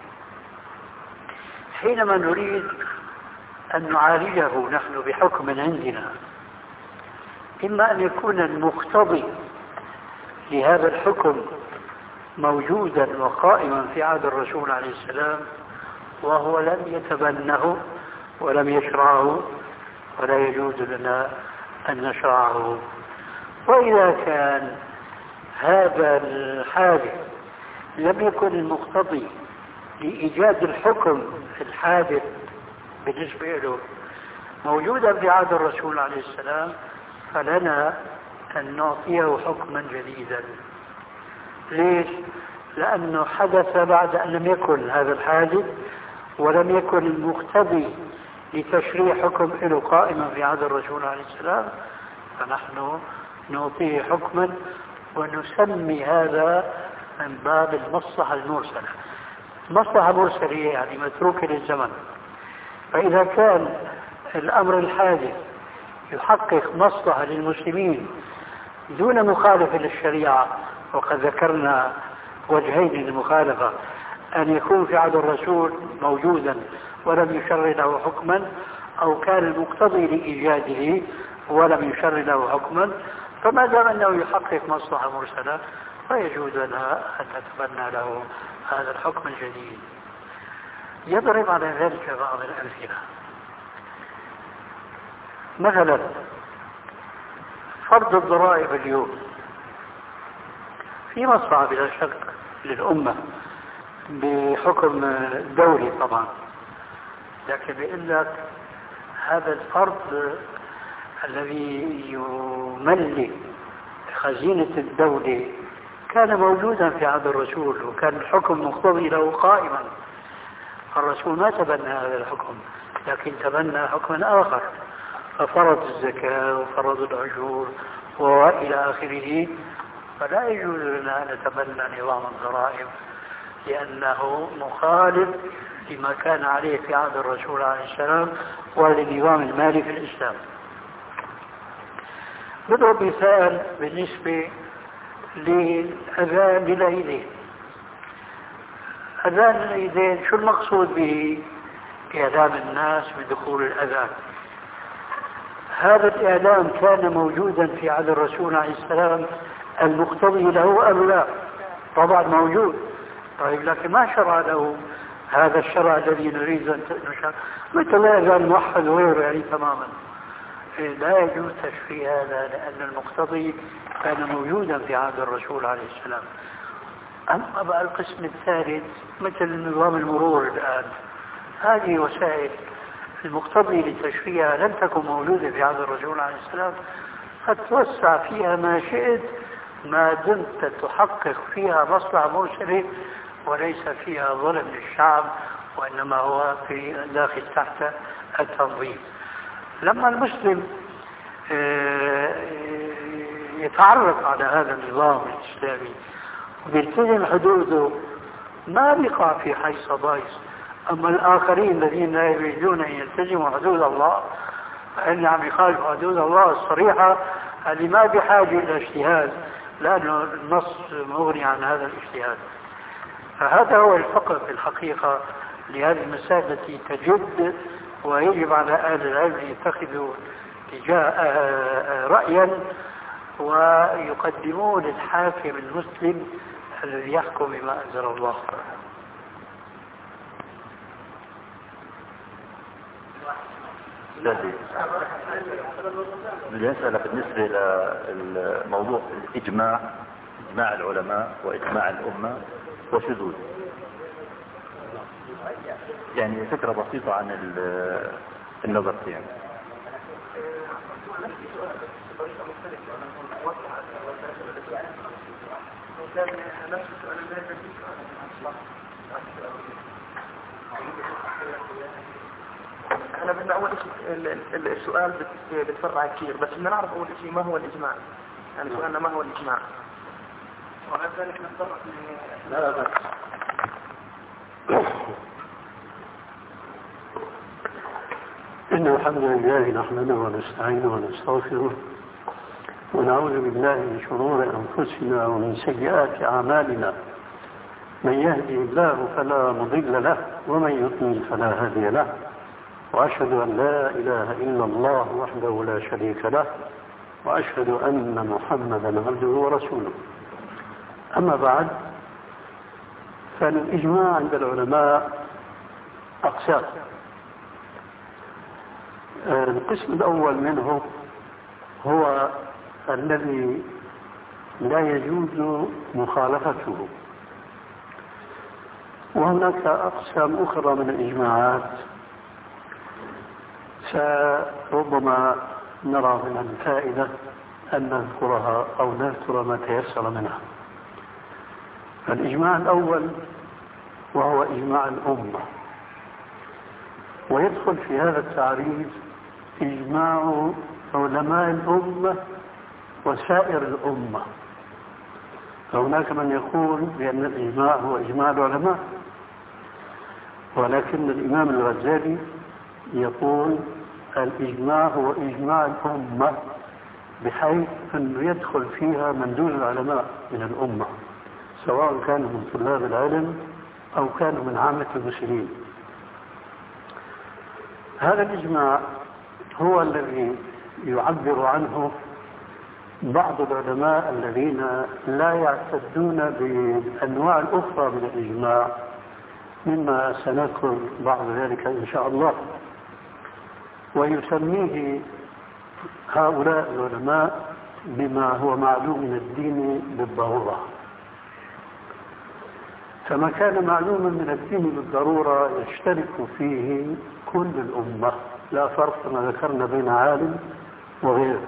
حينما نريد أن نعالجه نحن بحكم عندنا، إما أن يكون المقتضي لهذا الحكم موجودا وقائما في عهد الرسول عليه السلام وهو لم يتبنه ولم يشرعه ولا يجوز لنا أن نشرعه. وإذا كان هذا الحادث لم يكن المقتضي لإيجاد الحكم الحادث بالنسبة له موجودا في عهد الرسول عليه السلام فلنا أن نعطيه حكما جديدا. ليش؟ لأنه حدث بعد أن لم يكن هذا الحادث ولم يكن المقتضي لتشريع حكم له قائما في عهد الرسول عليه السلام، فنحن نعطيه حكما ونسمي هذا من باب المصلحة المرسلة. مصلحة مرسلة يعني متروكة للزمن. فإذا كان الأمر الحادث يحقق مصلحة للمسلمين دون مخالفة للشريعة، وقد ذكرنا وجهين للمخالفة: أن يكون في عهد الرسول موجودا ولم يشرع له حكما، أو كان المقتضي لإيجاده ولم يشرع له حكما، فما دام أنه يحقق مصلحة مرسلة فيجوز لنا أن نتبنى له هذا الحكم الجديد. يضرب على ذلك بعض الأمثلة. مثلا فرض الضرائب اليوم في مصلحة بلا شك للأمة بحكم دولي طبعا، لكن بيقول لك هذا الفرض الذي يملك خزينة الدولة كان موجودا في عهد الرسول وكان الحكم مقتضي له قائما. الرسول ما تبنى هذا الحكم لكن تبنى حكما آخر، ففرض الزكاة وفرض العشور وإلى آخره. فلا يجوز لنا أن نتبنى نظام الضرائب لأنه مخالف لما كان عليه في عهد الرسول عليه السلام وللنظام المالي في الإسلام. نضرب مثال بالنسبة للأذان للعيدين. أذان العيدين شو المقصود به؟ إعلام الناس بدخول الأذان. هذا الإعلام كان موجودا في عهد الرسول عليه السلام المقتضي له أم لا؟ طبعا موجود. طيب لكن ما شرع له هذا الشرع الذي نريد أن نشرع، مثل الأذان موحد وغيره يعني تماما. لا يجوز تشريع هذا لأن المقتضي كان موجودا في عهد الرسول عليه السلام. أما بقى القسم الثالث مثل نظام المرور الآن، هذه وسائل المقتضي لتشريعها لم تكن موجودة في عهد الرسول عليه السلام، فتوسع فيها ما شئت ما دمت تحقق فيها مصلحة مرسلة وليس فيها ظلم للشعب، وإنما هو في داخل تحت التنظيم. لما المسلم يتعرف على هذا النظام الإسلامي وبيلتزم حدوده ما بيقع في حيص بايص. أما الآخرين الذين لا يريدون أن يلتزموا حدود الله فإن عم يخالفوا حدود الله الصريحة اللي ما بحاجة إلى اجتهاد لأنه النص مغني عن هذا الاجتهاد. فهذا هو الفقه في الحقيقة لهذه المسائل التي تجد، ويجب على أهل العلم أن يتخذوا تجاه رأيا ويقدمون الحاكم المسلم الذي يحكم بما أنزل الله. أستاذي بدي أسألك بالنسبة للموضوع إجماع العلماء وإجماع الأمة وشذوذ، يعني فكرة بسيطة عن النظر فيها. أنا بدنا أول شيء السؤال بتفرع كثير، بس بدنا نعرف أول شيء ما هو الإجماع. يعني سؤالنا ما هو الإجماع، وبعد ذلك نتطرق لا بس إن الحمد لله نحمده ونستعينه ونستغفره ونعوذ بالله من شرور أنفسنا ومن سيئات أعمالنا. من يهدي الله فلا مضل له ومن يضلل فلا هادي له، وأشهد أن لا إله إلا الله وحده لا شريك له، وأشهد أن محمدا عبده ورسوله. أما بعد، فالإجماع عند العلماء أقسام. القسم الأول منه هو الذي لا يجوز مخالفته، وهناك أقسام أخرى من الإجماعات ربما نرى من الفائدة أن نذكرها أو نذكر ما تيسر منها. الإجماع الأول وهو إجماع الأمة، ويدخل في هذا التعريف إجماع علماء الأمة وسائر الأمة. فهناك من يقول بأن الإجماع هو إجماع العلماء، ولكن الإمام الغزالي يقول الإجماع هو إجماع الأمة، بحيث أنه يدخل فيها من دون العلماء من الأمة، سواء كانوا من طلاب العلم أو كانوا من عامة المسلمين. هذا الإجماع هو الذي يعبر عنه بعض العلماء الذين لا يعتدون بالأنواع الأخرى من الإجماع، مما سنذكر بعض ذلك إن شاء الله. ويسميه هؤلاء العلماء بما هو معلوم من الدين بالضرورة. فما كان معلوما من الدين بالضرورة يشترك فيه كل الأمة، لا فرق كما ذكرنا بين عالم وغيره.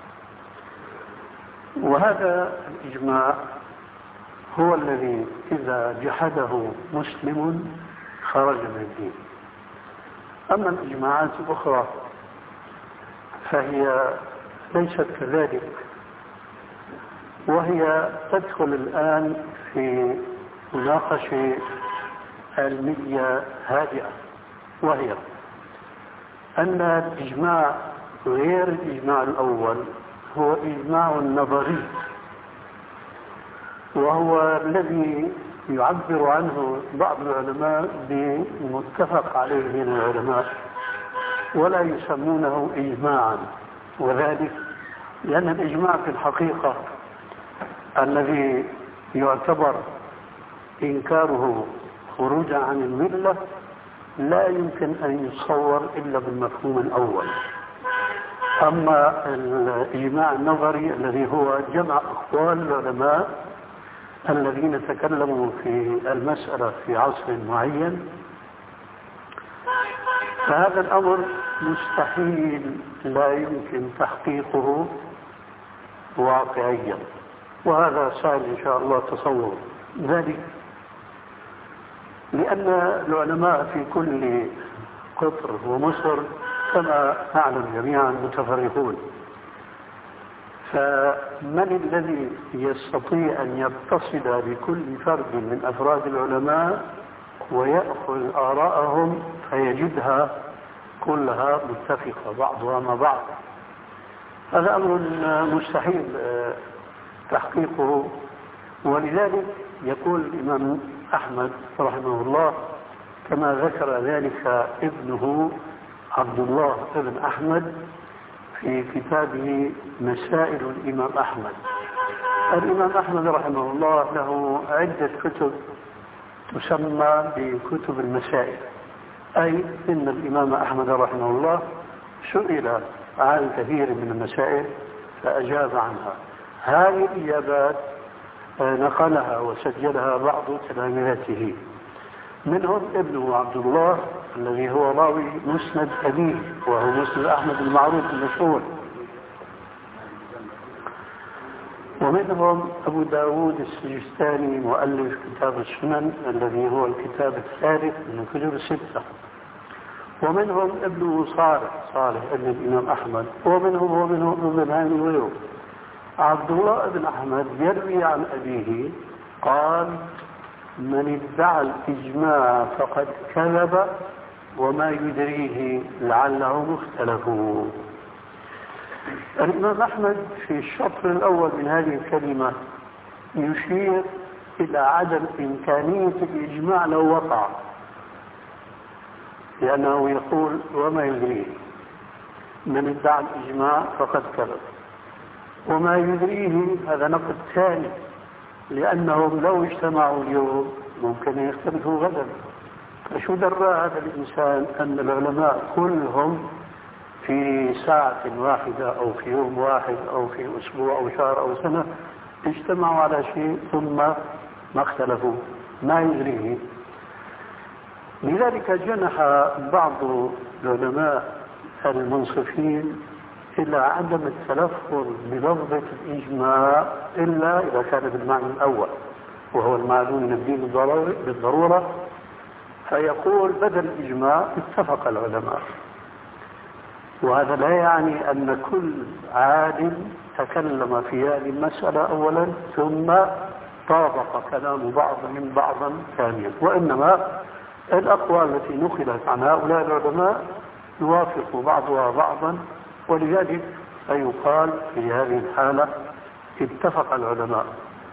وهذا الإجماع هو الذي إذا جحده مسلم خرج من الدين. أما الإجماعات الأخرى فهي ليست كذلك، وهي تدخل الآن في مناقشة علمية هادئة، وهي أن الإجماع غير الإجماع الأول هو إجماع نظري، وهو الذي يعبر عنه بعض العلماء بمتفق عليه من العلماء، ولا يسمونه إجماعا. وذلك لأن الإجماع في الحقيقة الذي يعتبر إنكاره خروجا عن الملة لا يمكن أن يتصور إلا بالمفهوم الأول. أما الإجماع النظري الذي هو جمع أقوال العلماء الذين تكلموا في المسألة في عصر معين، فهذا الأمر مستحيل، لا يمكن تحقيقه واقعيا، وهذا سهل إن شاء الله تصوره. ذلك لأن العلماء في كل قطر ومصر كما نعلم جميعا متفرقون، فمن الذي يستطيع أن يتصل بكل فرد من أفراد العلماء ويأخذ آراءهم فيجدها كلها متفقة بعضها مع بعض؟ هذا أمر مستحيل تحقيقه. ولذلك يقول الإمام أحمد رحمه الله كما ذكر ذلك ابنه عبد الله بن أحمد في كتابه مسائل الإمام أحمد. الإمام أحمد رحمه الله له عدة كتب تسمى بكتب المسائل، أي إن الإمام أحمد رحمه الله سئل عن كثير من المسائل فأجاب عنها. هذه الإجابات نقلها وسجلها بعض تلامذته، منهم ابنه عبد الله الذي هو راوي مسند أبيه وهو مسند أحمد المعروف المشهور، ومنهم أبو داود السجستاني مؤلف كتاب السنن الذي هو الكتاب الثالث من الكتب الستة، ومنهم ابنه صالح ابن الإمام أحمد، ومنهم ابن هاني وغيره. عبد الله بن أحمد يروي عن أبيه قال: من ادعى الإجماع فقد كذب وما يدريه لعله مختلف. الإمام أحمد في الشطر الأول من هذه الكلمة يشير إلى عدم إمكانية الإجماع لو وقع، لأنه يقول وما يدريه، من ادعى الإجماع فقد كذب. وما يدريه هذا نقد ثاني، لأنهم لو اجتمعوا اليوم ممكن يختلفوا غدا. فشو درى هذا الإنسان أن العلماء كلهم في ساعة واحدة أو في يوم واحد أو في أسبوع أو شهر أو سنة اجتمعوا على شيء ثم ما اختلفوا؟ ما يدريه. لذلك جنح بعض العلماء المنصفين إلى عدم التلفظ بلفظة الإجماع إلا إذا كان بالمعنى الأول وهو المعلوم من الدين بالضرورة، فيقول بدل الإجماع اتفق العلماء. وهذا لا يعني أن كل عالم تكلم في هذه المسألة أولا ثم طابق كلام بعض من بعضا ثانيا، وإنما الأقوال التي نقلت عن هؤلاء العلماء يوافق بعضها بعضا، ولذلك فيقال في هذه الحالة اتفق العلماء.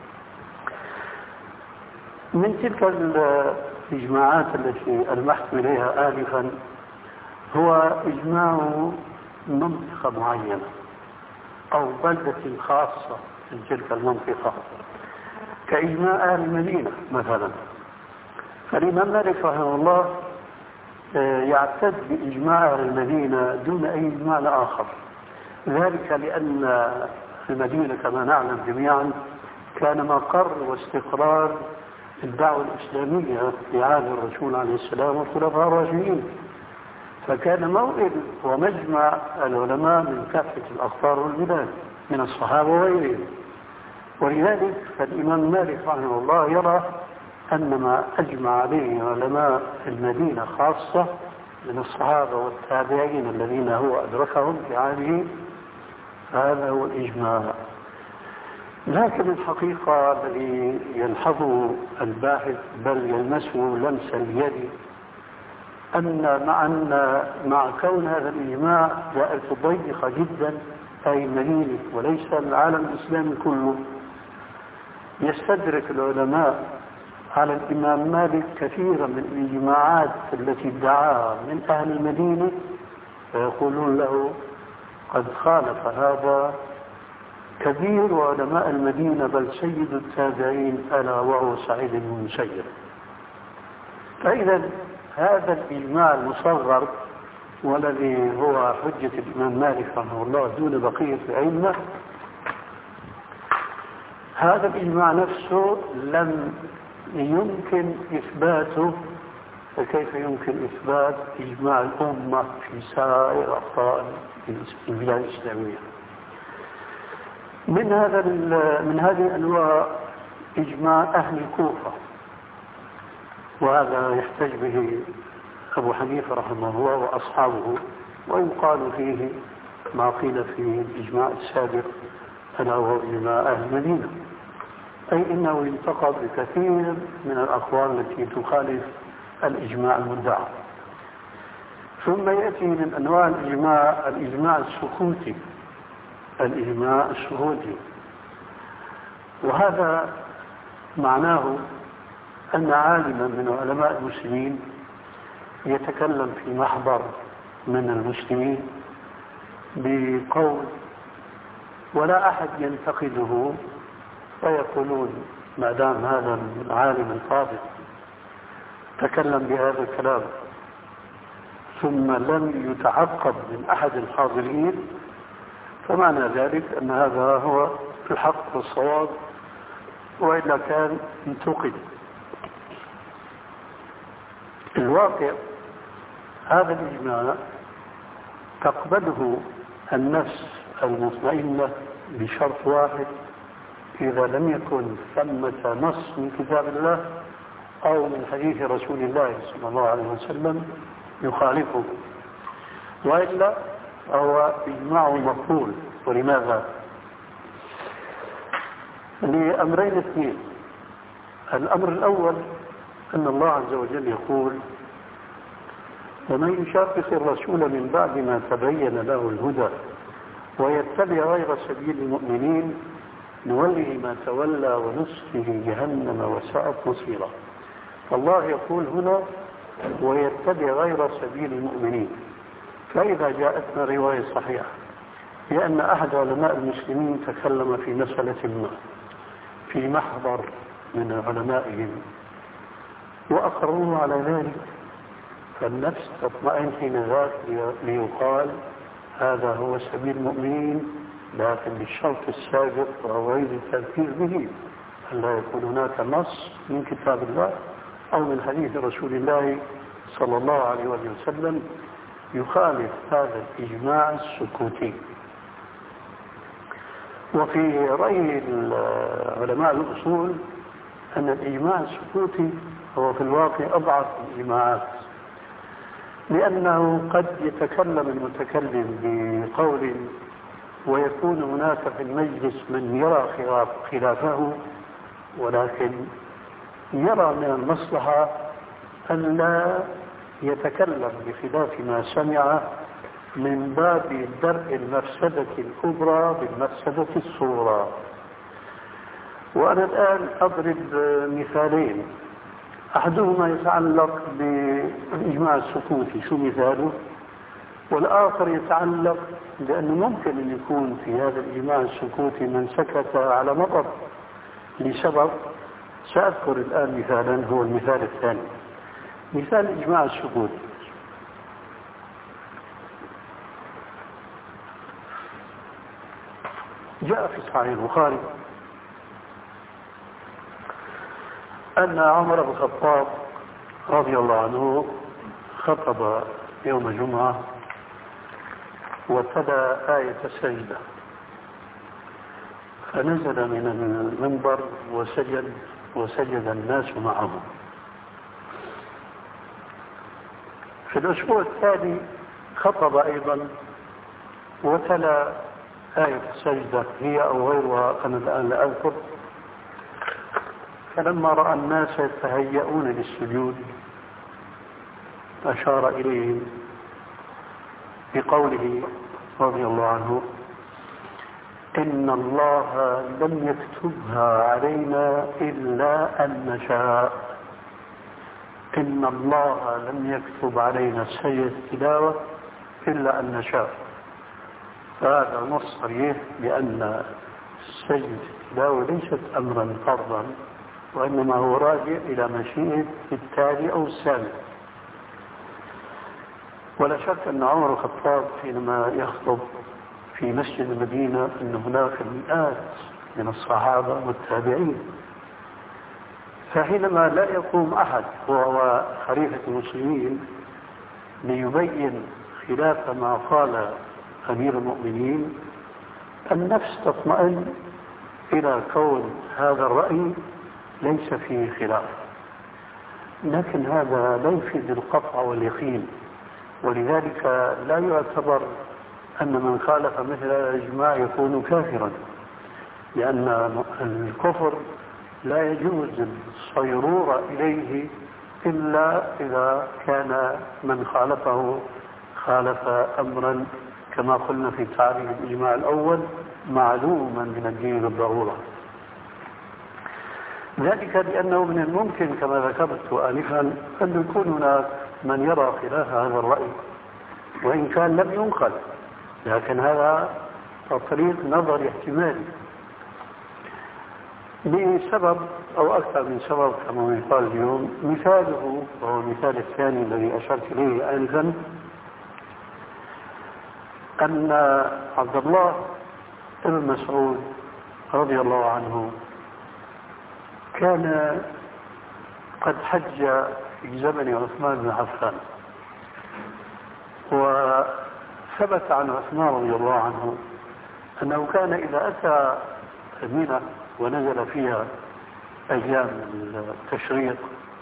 من تلك الإجماعات التي ألمحت إليها آنفا هو إجماع منطقة معينة أو بلدة خاصة في تلك المنطقة، كإجماع أهل المدينة مثلا. فالإمام مالك رحمه الله يعتد بإجماع أهل المدينة دون أي إجماع آخر، ذلك لأن المدينة كما نعلم جميعا كان مقر واستقرار الدعوة الإسلامية في عهد الرسول عليه السلام والخلفاء الراشدين، فكان موئل ومجمع العلماء من كافة الأقطار والبلاد من الصحابة وغيرهم. ولذلك فالإمام مالك رحمه الله يرى أن ما أجمع عليه علماء المدينة خاصة من الصحابة والتابعين الذين هو أدركهم في عهده هذا هو الإجماع. لكن الحقيقة الذي يلحظه الباحث بل يلمسه لمس اليد أن مع كون هذا الإجماع دائرة ضيقة جدا أي المدينة وليس العالم الإسلامي كله، يستدرك العلماء على الإمام مالك كثيرا من الإجماعات التي ادعاها من أهل المدينة، فيقولون له قد خالف هذا كبير علماء المدينة بل سيد التابعين ألا وهو سعيد بن المسيب. فإذا هذا الإجماع المصغر والذي هو حجة الإمام مالك رحمه الله دون بقية الأئمة، هذا الإجماع نفسه لم يمكن إثباته، فكيف يمكن إثبات إجماع الأمة في سائر أقطار البلاد الإسلامية؟ من هذه الأنواع إجماع أهل الكوفة، وهذا يحتج به أبو حنيفة رحمه الله وأصحابه، ويقال فيه ما قيل في الإجماع السابق ألا وهو إجماع أهل المدينة، أي إنه ينتقد بكثير من الأقوال التي تخالف الإجماع المدعى. ثم يأتي من أنواع الإجماع السكوتي، الإجماع السكوتي، وهذا معناه أن عالما من علماء المسلمين يتكلم في محضر من المسلمين بقول ولا أحد ينتقده، فيقولون ما دام هذا العالم الفاضل تكلم بهذا الكلام ثم لم يتعقب من أحد الحاضرين، فمعنى ذلك أن هذا هو الحق والصواب، وإلا كان انتقد. الواقع هذا الإجماع تقبله النفس المطمئنة بشرط واحد: إذا لم يكن ثمة نص من كتاب الله أو من حديث رسول الله صلى الله عليه وسلم يخالفه، وإلا هو إجماع مقبول. ولماذا؟ لأمرين اثنين. الأمر الأول أن الله عز وجل يقول: ومن يشاقق الرسول من بعد ما تبين له الهدى ويتبع غير سبيل المؤمنين نوله ما تولى ونصفه جهنم وساءت مصيرا. فالله يقول هنا: ويتبع غير سبيل المؤمنين. فإذا جاءتنا رواية صحيحة بأن أحد علماء المسلمين تكلم في مسألة ما في محضر من علمائهم وأقروا على ذلك، فالنفس تطمئن حينذاك ليقال هذا هو سبيل المؤمنين، لكن بالشرط السابق وهو يريد التذكير به أن لا يكون هناك نص من كتاب الله أو من حديث رسول الله صلى الله عليه وسلم يخالف هذا الإجماع السكوتي. وفي رأي علماء الأصول أن الإجماع السكوتي هو في الواقع أضعف الإجماعات، لأنه قد يتكلم المتكلم بقول ويكون هناك في المجلس من يرى خلافه، ولكن يرى من المصلحة أن لا يتكلم بخلاف ما سمع من باب درء المفسدة الكبرى بالمفسدة الصغرى. وأنا الآن أضرب مثالين، أحدهما يتعلق بالإجماع السكوتي، شو مثاله؟ والآخر يتعلق بأنه ممكن أن يكون في هذا الإجماع السكوتي من سكت على مطر لسبب. سأذكر الآن مثالا، هو المثال الثاني، مثال الإجماع السكوتي. جاء في صحيح البخاري أن عمر بن الخطاب رضي الله عنه خطب يوم جمعة وتلا آية السجدة، فنزل من المنبر وسجد الناس معه. في الأسبوع التالي خطب أيضا وتلا آية السجدة، هي أو غيرها أنا الآن لا أذكر. فلما رأى الناس يتهيئون للسجود أشار إليهم بقوله رضي الله عنه: إن الله لم يكتبها علينا إلا أن نشاء. إن الله لم يكتب علينا سجد التلاوة إلا أن نشاء. فهذا نص صريح بأن سجد التلاوة ليست أمرا فرضا، وإنما هو راجع إلى مشيئة التالي أو السامع. ولا شك أن عمر الخطاب حينما يخطب في مسجد المدينة أن هناك مئات من الصحابة والتابعين، فحينما لا يقوم أحد وهو خليفة المسلمين ليبين خلاف ما قال أمير المؤمنين، النفس تطمئن إلى كون هذا الرأي ليس فيه خلاف. لكن هذا لا يفيد القطع واليقين، ولذلك لا يعتبر أن من خالف مثل الإجماع يكون كافرا، لأن الكفر لا يجوز الصيرورة إليه إلا إذا كان من خالفه خالف أمرا كما قلنا في تعريف الإجماع الأول معلوما من الدين بالضرورة. ذلك لأنه من الممكن كما ذكرت آنفا أن يكون هناك من يرى خلاف هذا الرأي وإن كان لم ينقل، لكن هذا طريق نظر احتمالي لسبب أو أكثر من سبب كما يقال اليوم. مثاله وهو المثال الثاني الذي أشرت إليه آنفا أن عبد الله بن مسعود رضي الله عنه كان قد حج في زمن عثمان بن عفان، وثبت عن عثمان رضي الله عنه أنه كان إذا أتى منى ونزل فيها أيام التشريق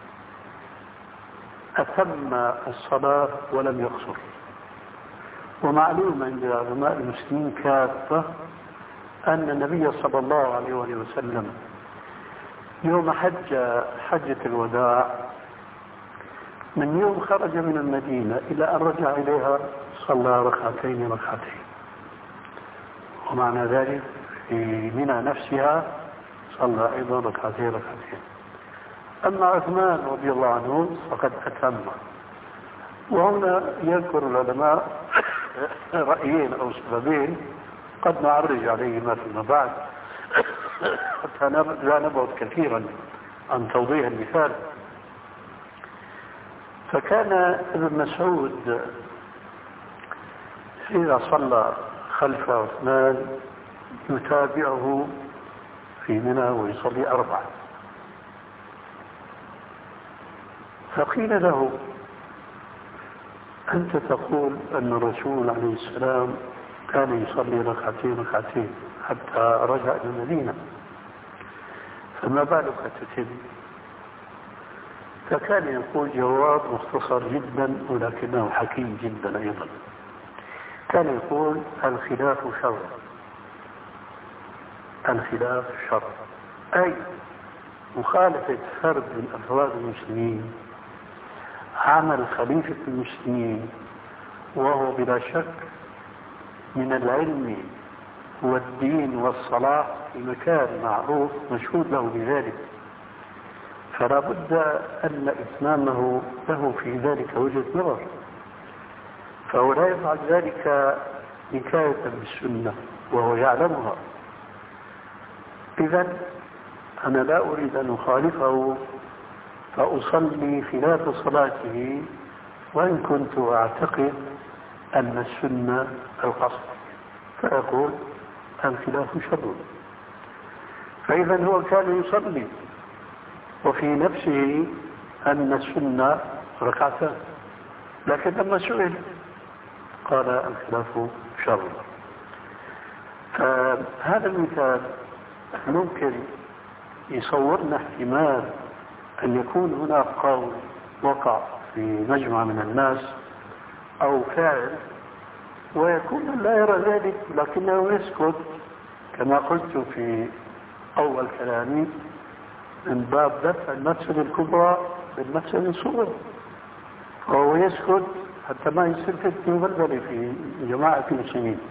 أتم الصلاة ولم يقصر. ومعلوم عند علماء المسلمين كافة أن النبي صلى الله عليه وسلم يوم حجة الوداع من يوم خرج من المدينة إلى أن رجع إليها صلى ركعتين، ومعنى ذلك في منى نفسها صلى أيضا ركعتين. أما عثمان رضي الله عنه فقد أتم. وهنا يذكر العلماء رأيين أو سببين قد نعرج عليهما فيما بعد حتى لا نبعد كثيرا عن توضيح المثال. فكان ابن مسعود إذا صلى خلف عثمان يتابعه في منى ويصلي 4. فقيل له: أنت تقول أن الرسول عليه السلام كان يصلي ركعتين حتى رجع إلى المدينة، فما بالك تتم؟ فكان يقول جواب مختصر جدا ولكنه حكيم جدا أيضا. كان يقول: الخلاف شر، أي مخالفة فرد من أفراد المسلمين عمل خليفة المسلمين، وهو بلا شك من العلم والدين والصلاح في مكان معروف مشهود له بذلك، فلا بد أن إتمامه له في ذلك وجهة نظر، فهو لا يفعل ذلك نكاية بالسنة وهو يعلمها. إذن أنا لا أريد أن أخالفه فأصلي خلاف صلاته، وإن كنت أعتقد أن السنة القصد، فأقول الخلاف شر. فإذا هو كان يصلي وفي نفسه أن السنة ركعتان، لكن لما سئل قال الخلاف شر. فهذا المثال ممكن يصورنا احتمال أن يكون هناك قول وقع في مجمع من الناس أو فاعل ويكون لا يرى ذلك لكنه يسكت، كما قلت في أول كلامي، من باب دفع المفسدة الكبرى بالمفسدة الصغرى، وهو يسكت حتى ما يصير فتنة وبلبلة في جماعة المسلمين.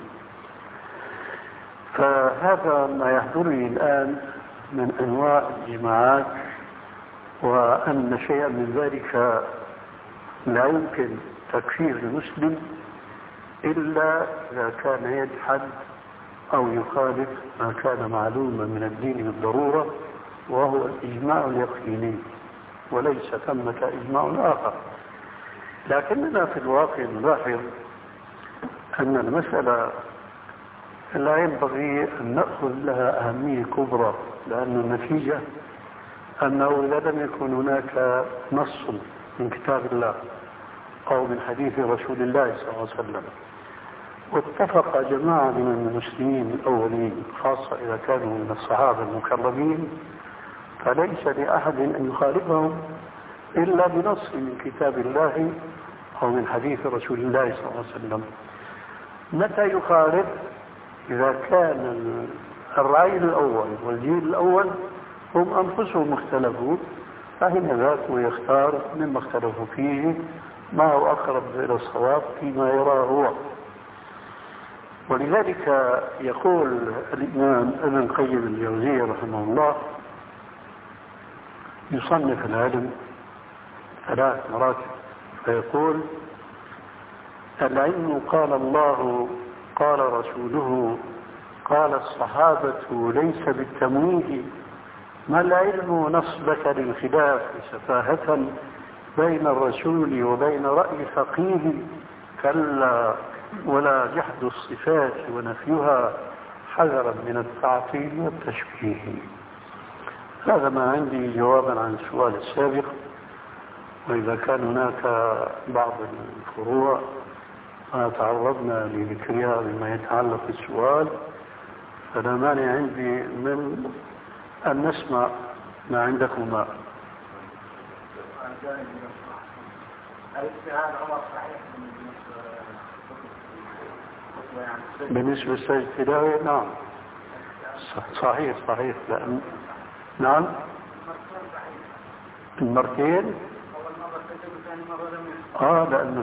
فهذا ما يحضرني الآن من أنواع الجماعات، وأن شيئا من ذلك لا يمكن تكفير المسلم إلا إذا كان يجحد أو يخالف ما كان معلوما من الدين بالضرورة، وهو الإجماع اليقيني، وليس ثمة إجماع آخر. لكننا في الواقع نلاحظ أن المسألة لا ينبغي أن نأخذ لها أهمية كبرى، لأن النتيجة أنه إذا لم يكن هناك نص من كتاب الله أو من حديث رسول الله صلى الله عليه وسلم واتفق جماعة من المسلمين الأولين، خاصة إذا كانوا من الصحابة المكرمين، فليس لأحد أن يخالفهم إلا بنص من كتاب الله أو من حديث رسول الله صلى الله عليه وسلم. متى يخالف؟ إذا كان الرأي الأول والجيل الأول هم أنفسهم اختلفوا، فهنا ذاك يختار مما اختلفوا فيه ما هو أقرب إلى الصواب فيما يراه هو. ولذلك يقول الإمام ابن القيم الجوزية رحمه الله يصنف العلم 3 مراتب، فيقول: العلم قال الله قال رسوله قال الصحابة ليس بالتمويه، ما العلم نصبك للخلاف سفاهة بين الرسول وبين رأي فقيه، كلا ولا جحد الصفات ونفيها حذرا من التعطيل والتشبيه. هذا ما عندي جوابا عن السؤال السابق، وإذا كان هناك بعض الفروع ما تعرضنا لذكرها بما يتعلق بالسؤال فلا مانع عندي من أن نسمع ما عندكما. بالنسبة للسجد التلاوي نعم صحيح لأن نعم المرتين لأن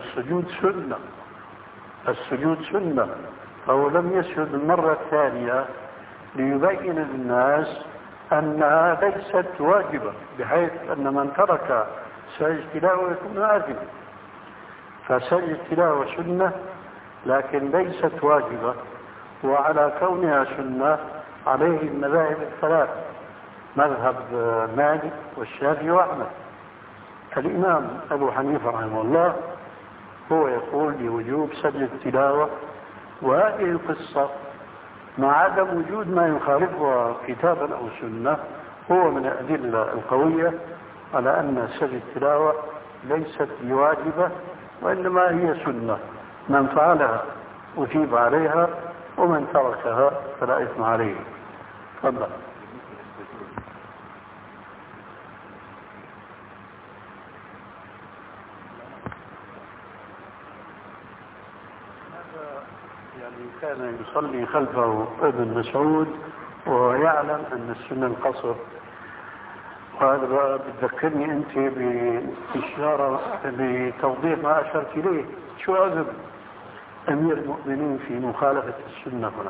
السجود سنة فهو لم يسجد المرة الثانية ليبين للناس أنها ليست واجبة، بحيث أن من ترك سجد التلاوة يكون آثما. فسجد التلاوة سنة لكن ليست واجبة، وعلى كونها سنة عليه المذاهب الثلاث، مذهب مالك والشافعي وأحمد. الإمام أبو حنيفة رحمه الله هو يقول بوجوب سجد التلاوة، وهذه القصة مع عدم وجود ما يخالفها كتابا أو سنة هو من الأدلة القوية على أن سجد التلاوة ليست بواجبة وإنما هي سنة، من فعلها أثيب عليها ومن تركها فلا إثم عليه. تفضل. يعني كان يصلي خلفه ابن مسعود ويعلم أن السنة القصر، وهذا بتذكرني أنت بإشارة بتوضيح ما أشرت إليه. شو عذب أمير المؤمنين في مخالفة السنة هنا؟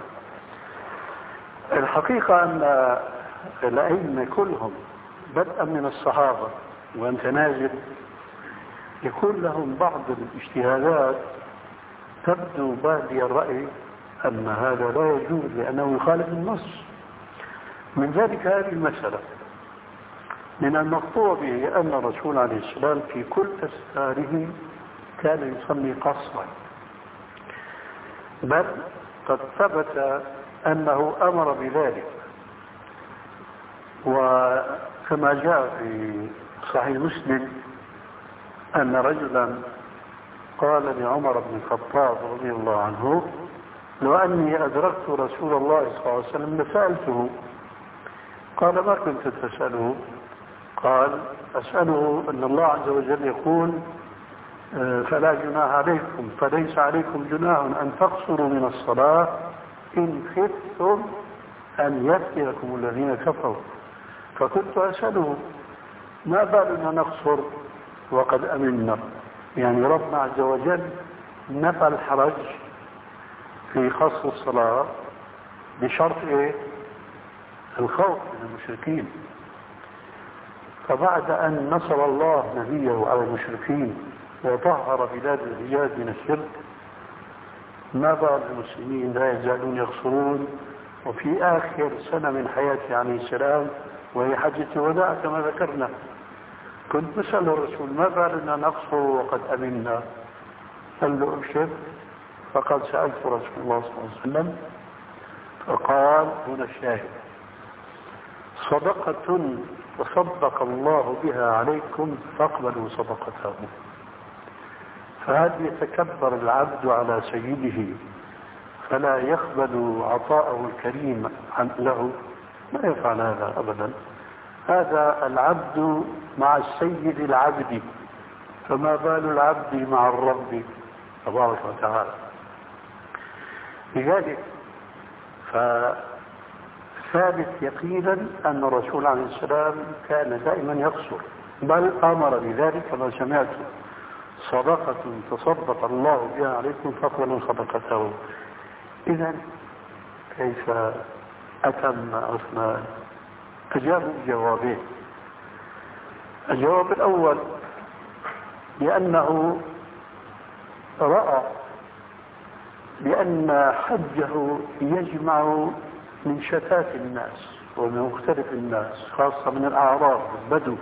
الحقيقة أن الأئمة كلهم بدءا من الصحابة وأنت نازل يكون لهم بعض الاجتهادات تبدو بادي الرأي أن هذا لا يجوز لأنه يخالف النص. من ذلك هذه المسألة، من المقطوع به أن الرسول عليه السلام في كل أسفاره كان يصلي قصرا، بل قد ثبت أنه أمر بذلك، وكما جاء في صحيح مسلم أن رجلا قال لعمر بن الخطاب رضي الله عنه: لو أني أدركت رسول الله صلى الله عليه وسلم لسألته. قال: ما كنت تسأله؟ قال: أسأله أن الله عز وجل يقول: فلا جناح عليكم، فليس عليكم جناح أن تقصروا من الصلاة إن خفتم أن يفتنكم الذين كفروا. فكنت أسأله: ما بالنا نقصر وقد أمنا؟ يعني ربنا عز وجل نفى الحرج في خص الصلاة بشرط الخوف من المشركين. فبعد أن نصر الله نبيه على المشركين وطهر بلاد الحجاز من الشرك، ما بال المسلمين لا يزالون يقصرون. وفي آخر سنة من حياته عليه السلام وهي حجة الوداع كما ذكرنا، كنت بسأل الرسول: ما بالنا نقصر وقد أمنا؟ قال له: ابشر، فقد سألت رسول الله صلى الله عليه وسلم فقال: هنا الشاهد: صدقة تصدق الله بها عليكم فاقبلوا صدقته. فهل يتكبر العبد على سيده فلا يقبل عطاءه الكريم له؟ ما يفعل هذا أبدا. هذا العبد مع السيد العبد، فما بال العبد مع الرب تبارك وتعالى. لذلك فثابت يقينا أن الرسول عليه السلام كان دائما يقصر، بل أمر بذلك كما سمعت: صدقة تصدق الله بها عليكم فاقبلوا صدقته. إذا كيف أتم عثمان؟ أجابوا بجوابين. الجواب الأول بأنه رأى بأن حجه يجمع من شتات الناس ومن مختلف الناس، خاصة من الأعراب البدو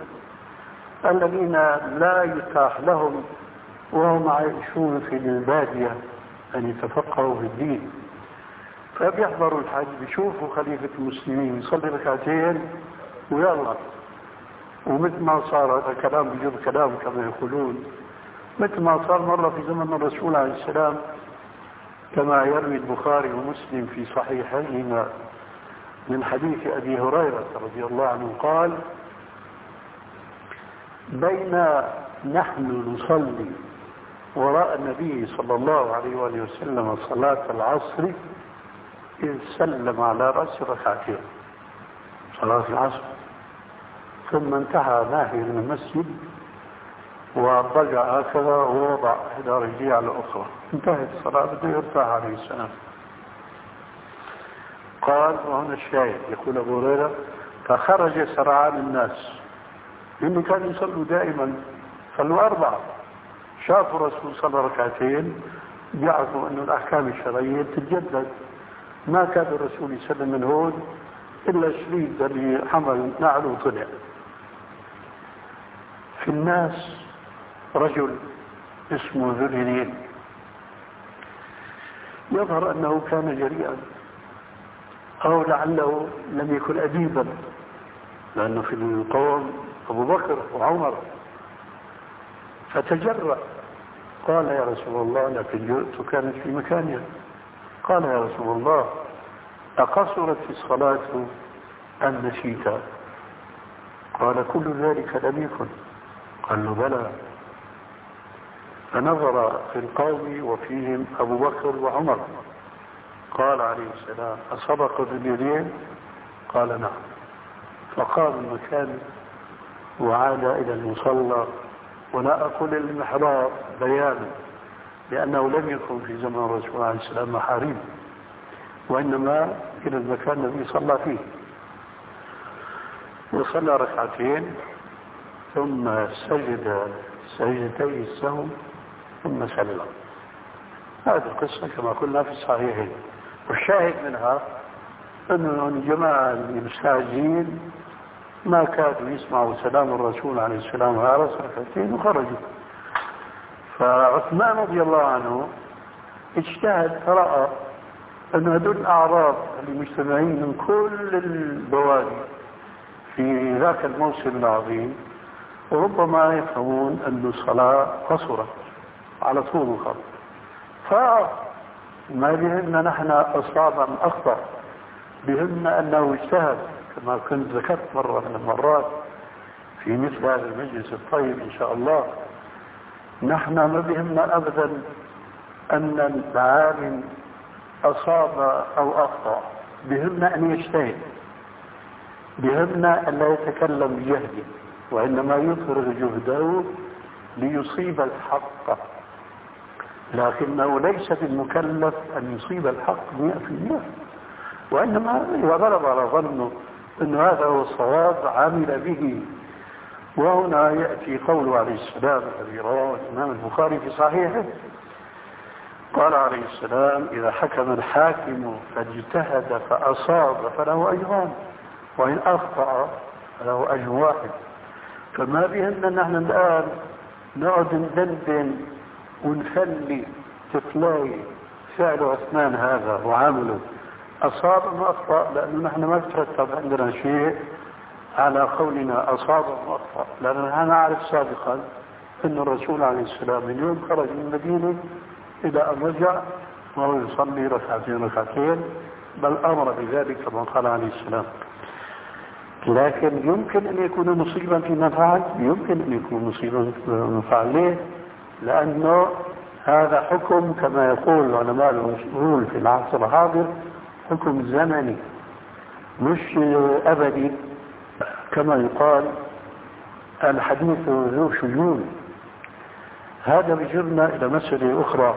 الذين لا يتاح لهم وهم عايشون في البادية أن يتفقهوا في الدين، فبيحضروا الحج بيشوفوا خليفة المسلمين يصلي ركعتين ويلا. ومثل ما صار هذا كلام بجيب كلام كما يقولون، مثل ما صار مرة في زمن الرسول عليه السلام كما يروي البخاري ومسلم في صحيحيهما من حديث أبي هريرة رضي الله عنه قال: بين نحن نصلي وراء النبي صلى الله عليه وآله وسلم صلاة العصر إذ سلم على رأس ركعتين صلاة العصر، ثم انتهى ناحية من المسجد وضجع هكذا ووضع إحدى رجليه على الأخرى، انتهت الصلاة بده يرتاح عليه السلام. قال، وهنا الشاهد، يقول أبو هريرة: فخرج سرعان الناس، لأنه كانوا يصلوا دائما، صلوا 4، شافوا الرسول صلى ركعتين، بيعرفوا أن الأحكام الشرعية تتجدد. ما كان الرسول يسلم من هون إلا شريط اللي حمل نعله وطلع. في الناس رجل اسمه ذو اليدين، يظهر أنه كان جريئا أو لعله لم يكن أديبا، لأنه في القوم أبو بكر وعمر، فتجرأ. قال: يا رسول الله، لكن جئت كانت في مكانها. قال: يا رسول الله، أقصرت في الصلاة أم نسيت؟ قال: كل ذلك لم يكن. قال له: بلى. فنظر في القوم وفيهم أبو بكر وعمر، قال عليه السلام: أصدق ذو اليدين؟ قال: نعم. فقام المكان وعاد إلى المصلى، ولا أقول المحراب بيانا، لأنه لم يكن في زمن الرسول عليه السلام محاريب، وإنما إلى المكان الذي صلى فيه، وصلى ركعتين ثم سجد سجدتي السهو ثم سلم. هذه القصة كما قلنا في الصحيحين. والشاهد منها أن الجماعة المستعجلين ما كادوا يسمعوا سلام الرسول عليه السلام على ركعتين وخرجوا. فعثمان رضي الله عنه اجتهد فرأى أن هذول الأعراب المجتمعين من كل البوادي في ذاك الموسم العظيم وربما يفهمون أن الصلاة قصرت على طول الخط، فما بهمنا نحن أصابا أخطأ، بهمنا أنه اجتهد كما كنت ذكرت مرة من المرات في مثل هذا المجلس الطيب إن شاء الله. نحن ما بهمنا أبدا أن العالم أصاب أو أخطأ، بهمنا أن يجتهد، بهمنا أن لا يتكلم بجهده، وإنما يفرغ جهده ليصيب الحق، لكنه ليس بالمكلف أن يصيب الحق 100%، وإنما إذا غلب على ظنه أن هذا هو الصواب عمل به. وهنا يأتي قوله عليه السلام الذي رواه الإمام البخاري في صحيحه، قال عليه السلام: إذا حكم الحاكم فاجتهد فأصاب فله أجران، وإن أخطأ فله أجر واحد. فما بهمنا نحن الآن نقعد ندندن ونخلي تفلاي فعل عثمان هذا وعمله أصاب أم أخطأ، لأنه نحن ما ترتب عندنا شيء على قولنا أصاب أم أخطأ، لأننا نعرف سابقا أن الرسول عليه السلام من يوم خرج من المدينة إلى أن رجع وهو يصلي ركعتين، بل أمر بذلك كما قال عليه السلام. لكن يمكن أن يكون مصيبا فيما فعل، يمكن أن يكون مصيبا فيما فعل. ليه؟ لأنه هذا حكم كما يقول علماء الأصول في العصر الحاضر حكم زمني مش أبدي، كما يقال الحديث ذو شجون. هذا بيجرنا إلى مسألة أخرى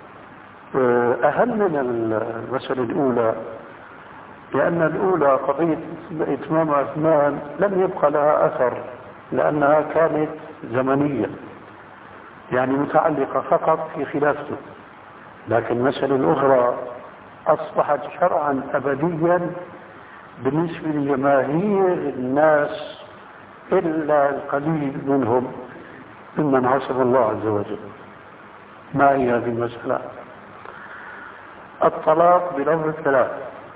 أهم من المسألة الأولى، لأن الأولى قضية إتمام عثمان لم يبقى لها أثر، لأنها كانت زمنية يعني متعلقة فقط في خلافته، لكن المسألة الأخرى أصبحت شرعا أبديا بالنسبة لجماهير الناس إلا القليل منهم ممن عصم الله عز وجل. ما هي هذه المسألة؟ الطلاق بلفظ الثلاث.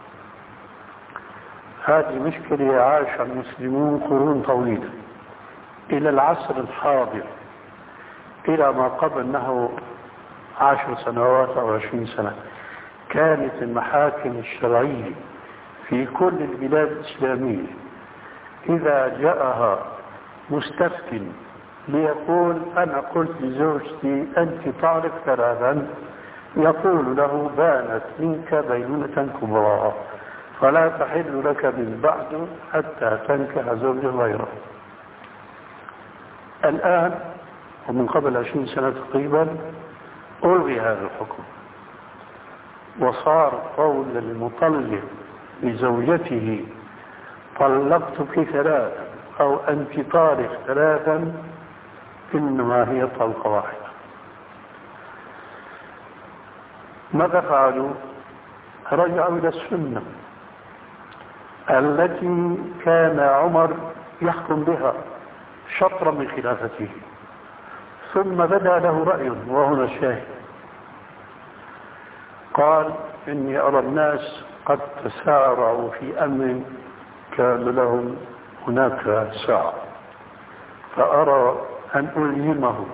هذه مشكلة عاش المسلمون قرون طويلة إلى العصر الحاضر، إلى ما قبل نحو 10 سنوات أو 20 سنة. كانت المحاكم الشرعية في كل البلاد الإسلامية إذا جاءها مستفت ليقول أنا قلت لزوجتي أنت طالق ثلاثا، يقول له بانت منك بينونة كبرى فلا تحل لك من بعد حتى تنكح زوجا غيره. الآن ومن قبل 20 سنة تقريبا ألغي هذا الحكم، وصار قول المطلق لزوجته طلقتك ثلاثا أو أنت طالق ثلاثا إنما هي طلقة واحدة. ماذا فعلوا؟ رجعوا إلى السنة التي كان عمر يحكم بها شطرا من خلافته، ثم بدا له رأي وهنا الشاهد. قال إني أرى الناس قد تسارعوا في أمر كان لهم هناك ساعة، فأرى أن ألزمه.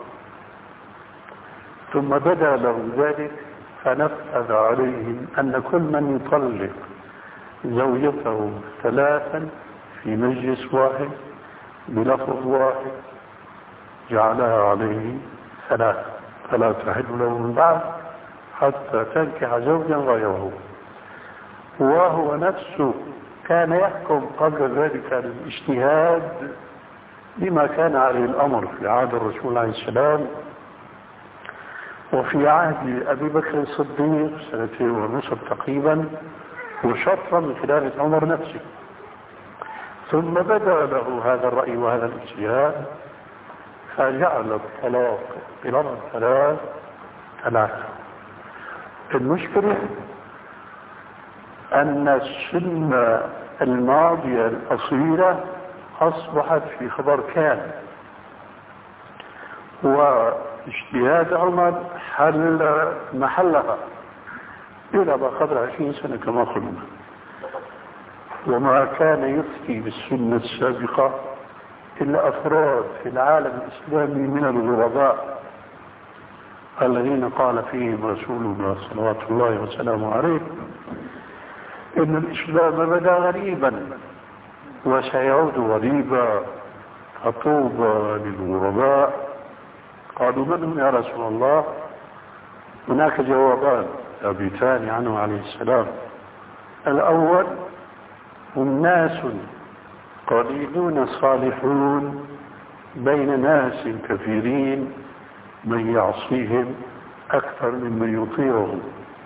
ثم بدا له ذلك فنفذ عليهم أن كل من يطلق زوجته ثلاثا في مجلس واحد بلفظ واحد جعلها عليه ثلاثة، فلا تحل له من بعد حتى تنكح زوجا غيره. وهو نفسه كان يحكم قبل ذلك الاجتهاد بما كان عليه الأمر في عهد الرسول عليه السلام وفي عهد أبي بكر الصديق 2.5 سنين تقريبا، وشطرا من خلافة عمر نفسه. ثم بدا له هذا الرأي وهذا الاجتهاد فجعل الطلاق بلفظ ثلاثة. المشكلة أن السنة الماضية الأصيلة أصبحت في خبر كان، واجتهاد عمر حل محلها إلى ما قبل 20 سنة كما قلنا. وما كان يفتي بالسنة السابقة إلا أفراد في العالم الإسلامي من الغرباء الذين قال فيهم رسولنا صلوات الله وسلامه عليه إن الإسلام بدا غريبا وسيعود غريبا فطوبى للغرباء. قالوا من هم يا رسول الله؟ هناك جوابان ثابتان عنه عليه السلام. الأول هم ناس قليلون صالحون بين ناس كثيرين من يعصيهم أكثر ممن يطيعهم.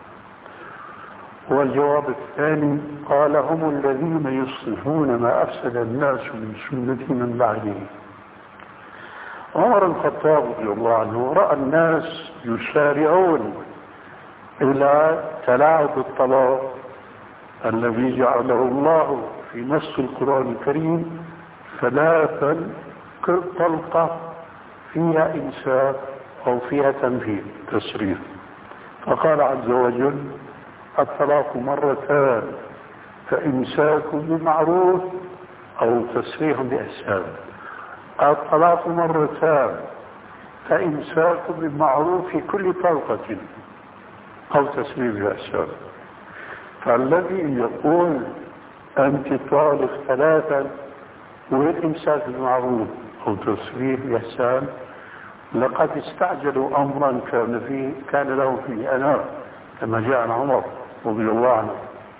والجواب الثاني قال هم الذين يصلحون ما أفسد الناس من سنة من بعده. عمر الخطاب رضي الله عنه رأى الناس يسارعون إلى تلاعب الطلاق الذي جعله الله في نص القرآن الكريم ثلاثا طلقة فيها إمساك أو فيها تنفيذ تسريح. فقال عز وجل الطلاق مرتان فإمساك بمعروف أو تسريح بإحسان. الطلاق مرتان فإمساك بالمعروف في كل طلقة أو تسريح بإحسان. فالذي يقول أنت طالق ثلاثا والإمساك بالمعروف أو تسريح بإحسان لقد استعجلوا أمرا كان له فيه أناة كما جاء عن عمر رضي الله عنه.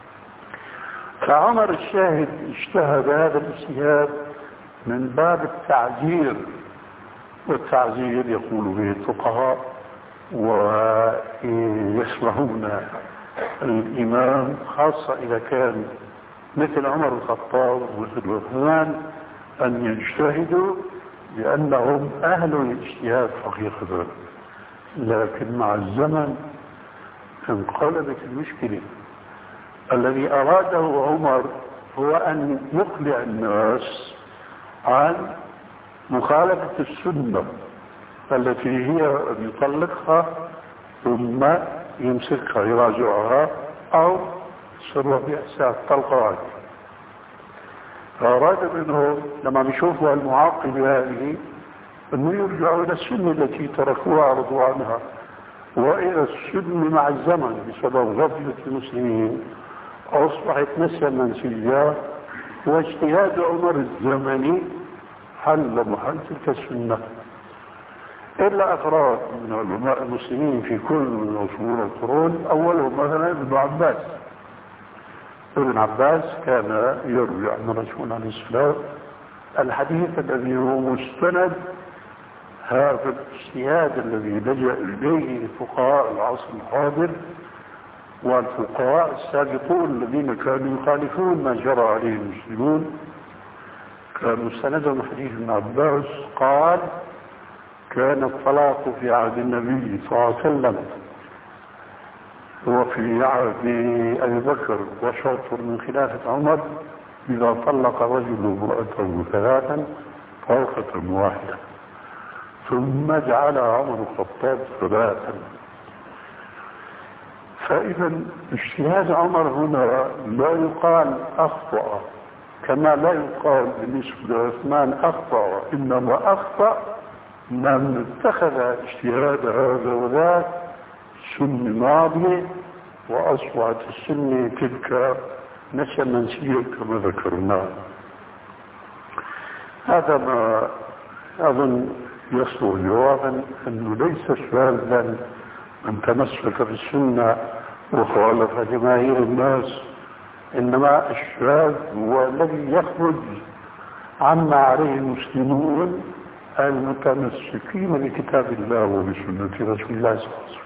فعمر الشاهد اجتهد هذا الاجتهاد من باب التعزير، والتعزير يقول به الفقهاء ويسمعون الإمام خاصة إذا كان مثل عمر الخطاب ومثل عثمان أن يجتهدوا لأنهم أهل الاجتهاد حقيقة. لكن مع الزمن انقلبت المشكلة. الذي أراده عمر هو أن يقلع الناس عن مخالفة السنة التي هي أن يطلقها ثم يمسكها يراجعها أو يصيروا بإحساس طلقة واحدة. فأراد منهم لما بيشوفوا المعاقبة هذه أنه يرجعوا إلى السنة التي تركوها ورضوا عنها، وإلى السنة مع الزمن بسبب غفلة المسلمين أصبحت نسيا منسيا، واجتهاد عمر الزمني حل محل تلك السنة. إلا أفراد من علماء المسلمين في كل من العصور والقرون، أولهم مثلا ابن عباس. ابن عباس كان يروي عن الرسول عليه السلام الحديث الذي هو مستند هذا الاجتهاد الذي لجأ إليه فقهاء العصر الحاضر والفقهاء السابقون الذين كانوا يخالفون ما جرى عليه المسلمون. كان مستندهم حديث ابن عباس قال: كان الطلاق في عهد النبي صلى الله عليه وسلم وفي عهد أبي بكر وشطر من خلافة عمر إذا طلق رجل امرأته ثلاثا طلقة واحدة، ثم جعل عمر الخطاب ثلاثا. فإذا اجتهاد عمر هنا لا يقال أخطأ كما لا يقال بالنسبة لعثمان أخطأ، إنما أخطأ من اتخذ اجتهاد هذا وذاك سنة ماضية وأصبحت السنة تلك نسيا منسيا كما ذكرنا. هذا ما أظن يصلح جوابا أنه ليس شاذا من تمسك بالسنة وخالف جماهير الناس، إنما الشاذ هو الذي يخرج عما عليه المسلمون المتمسكين بكتاب الله وبسنة رسول الله صلى الله عليه وسلم.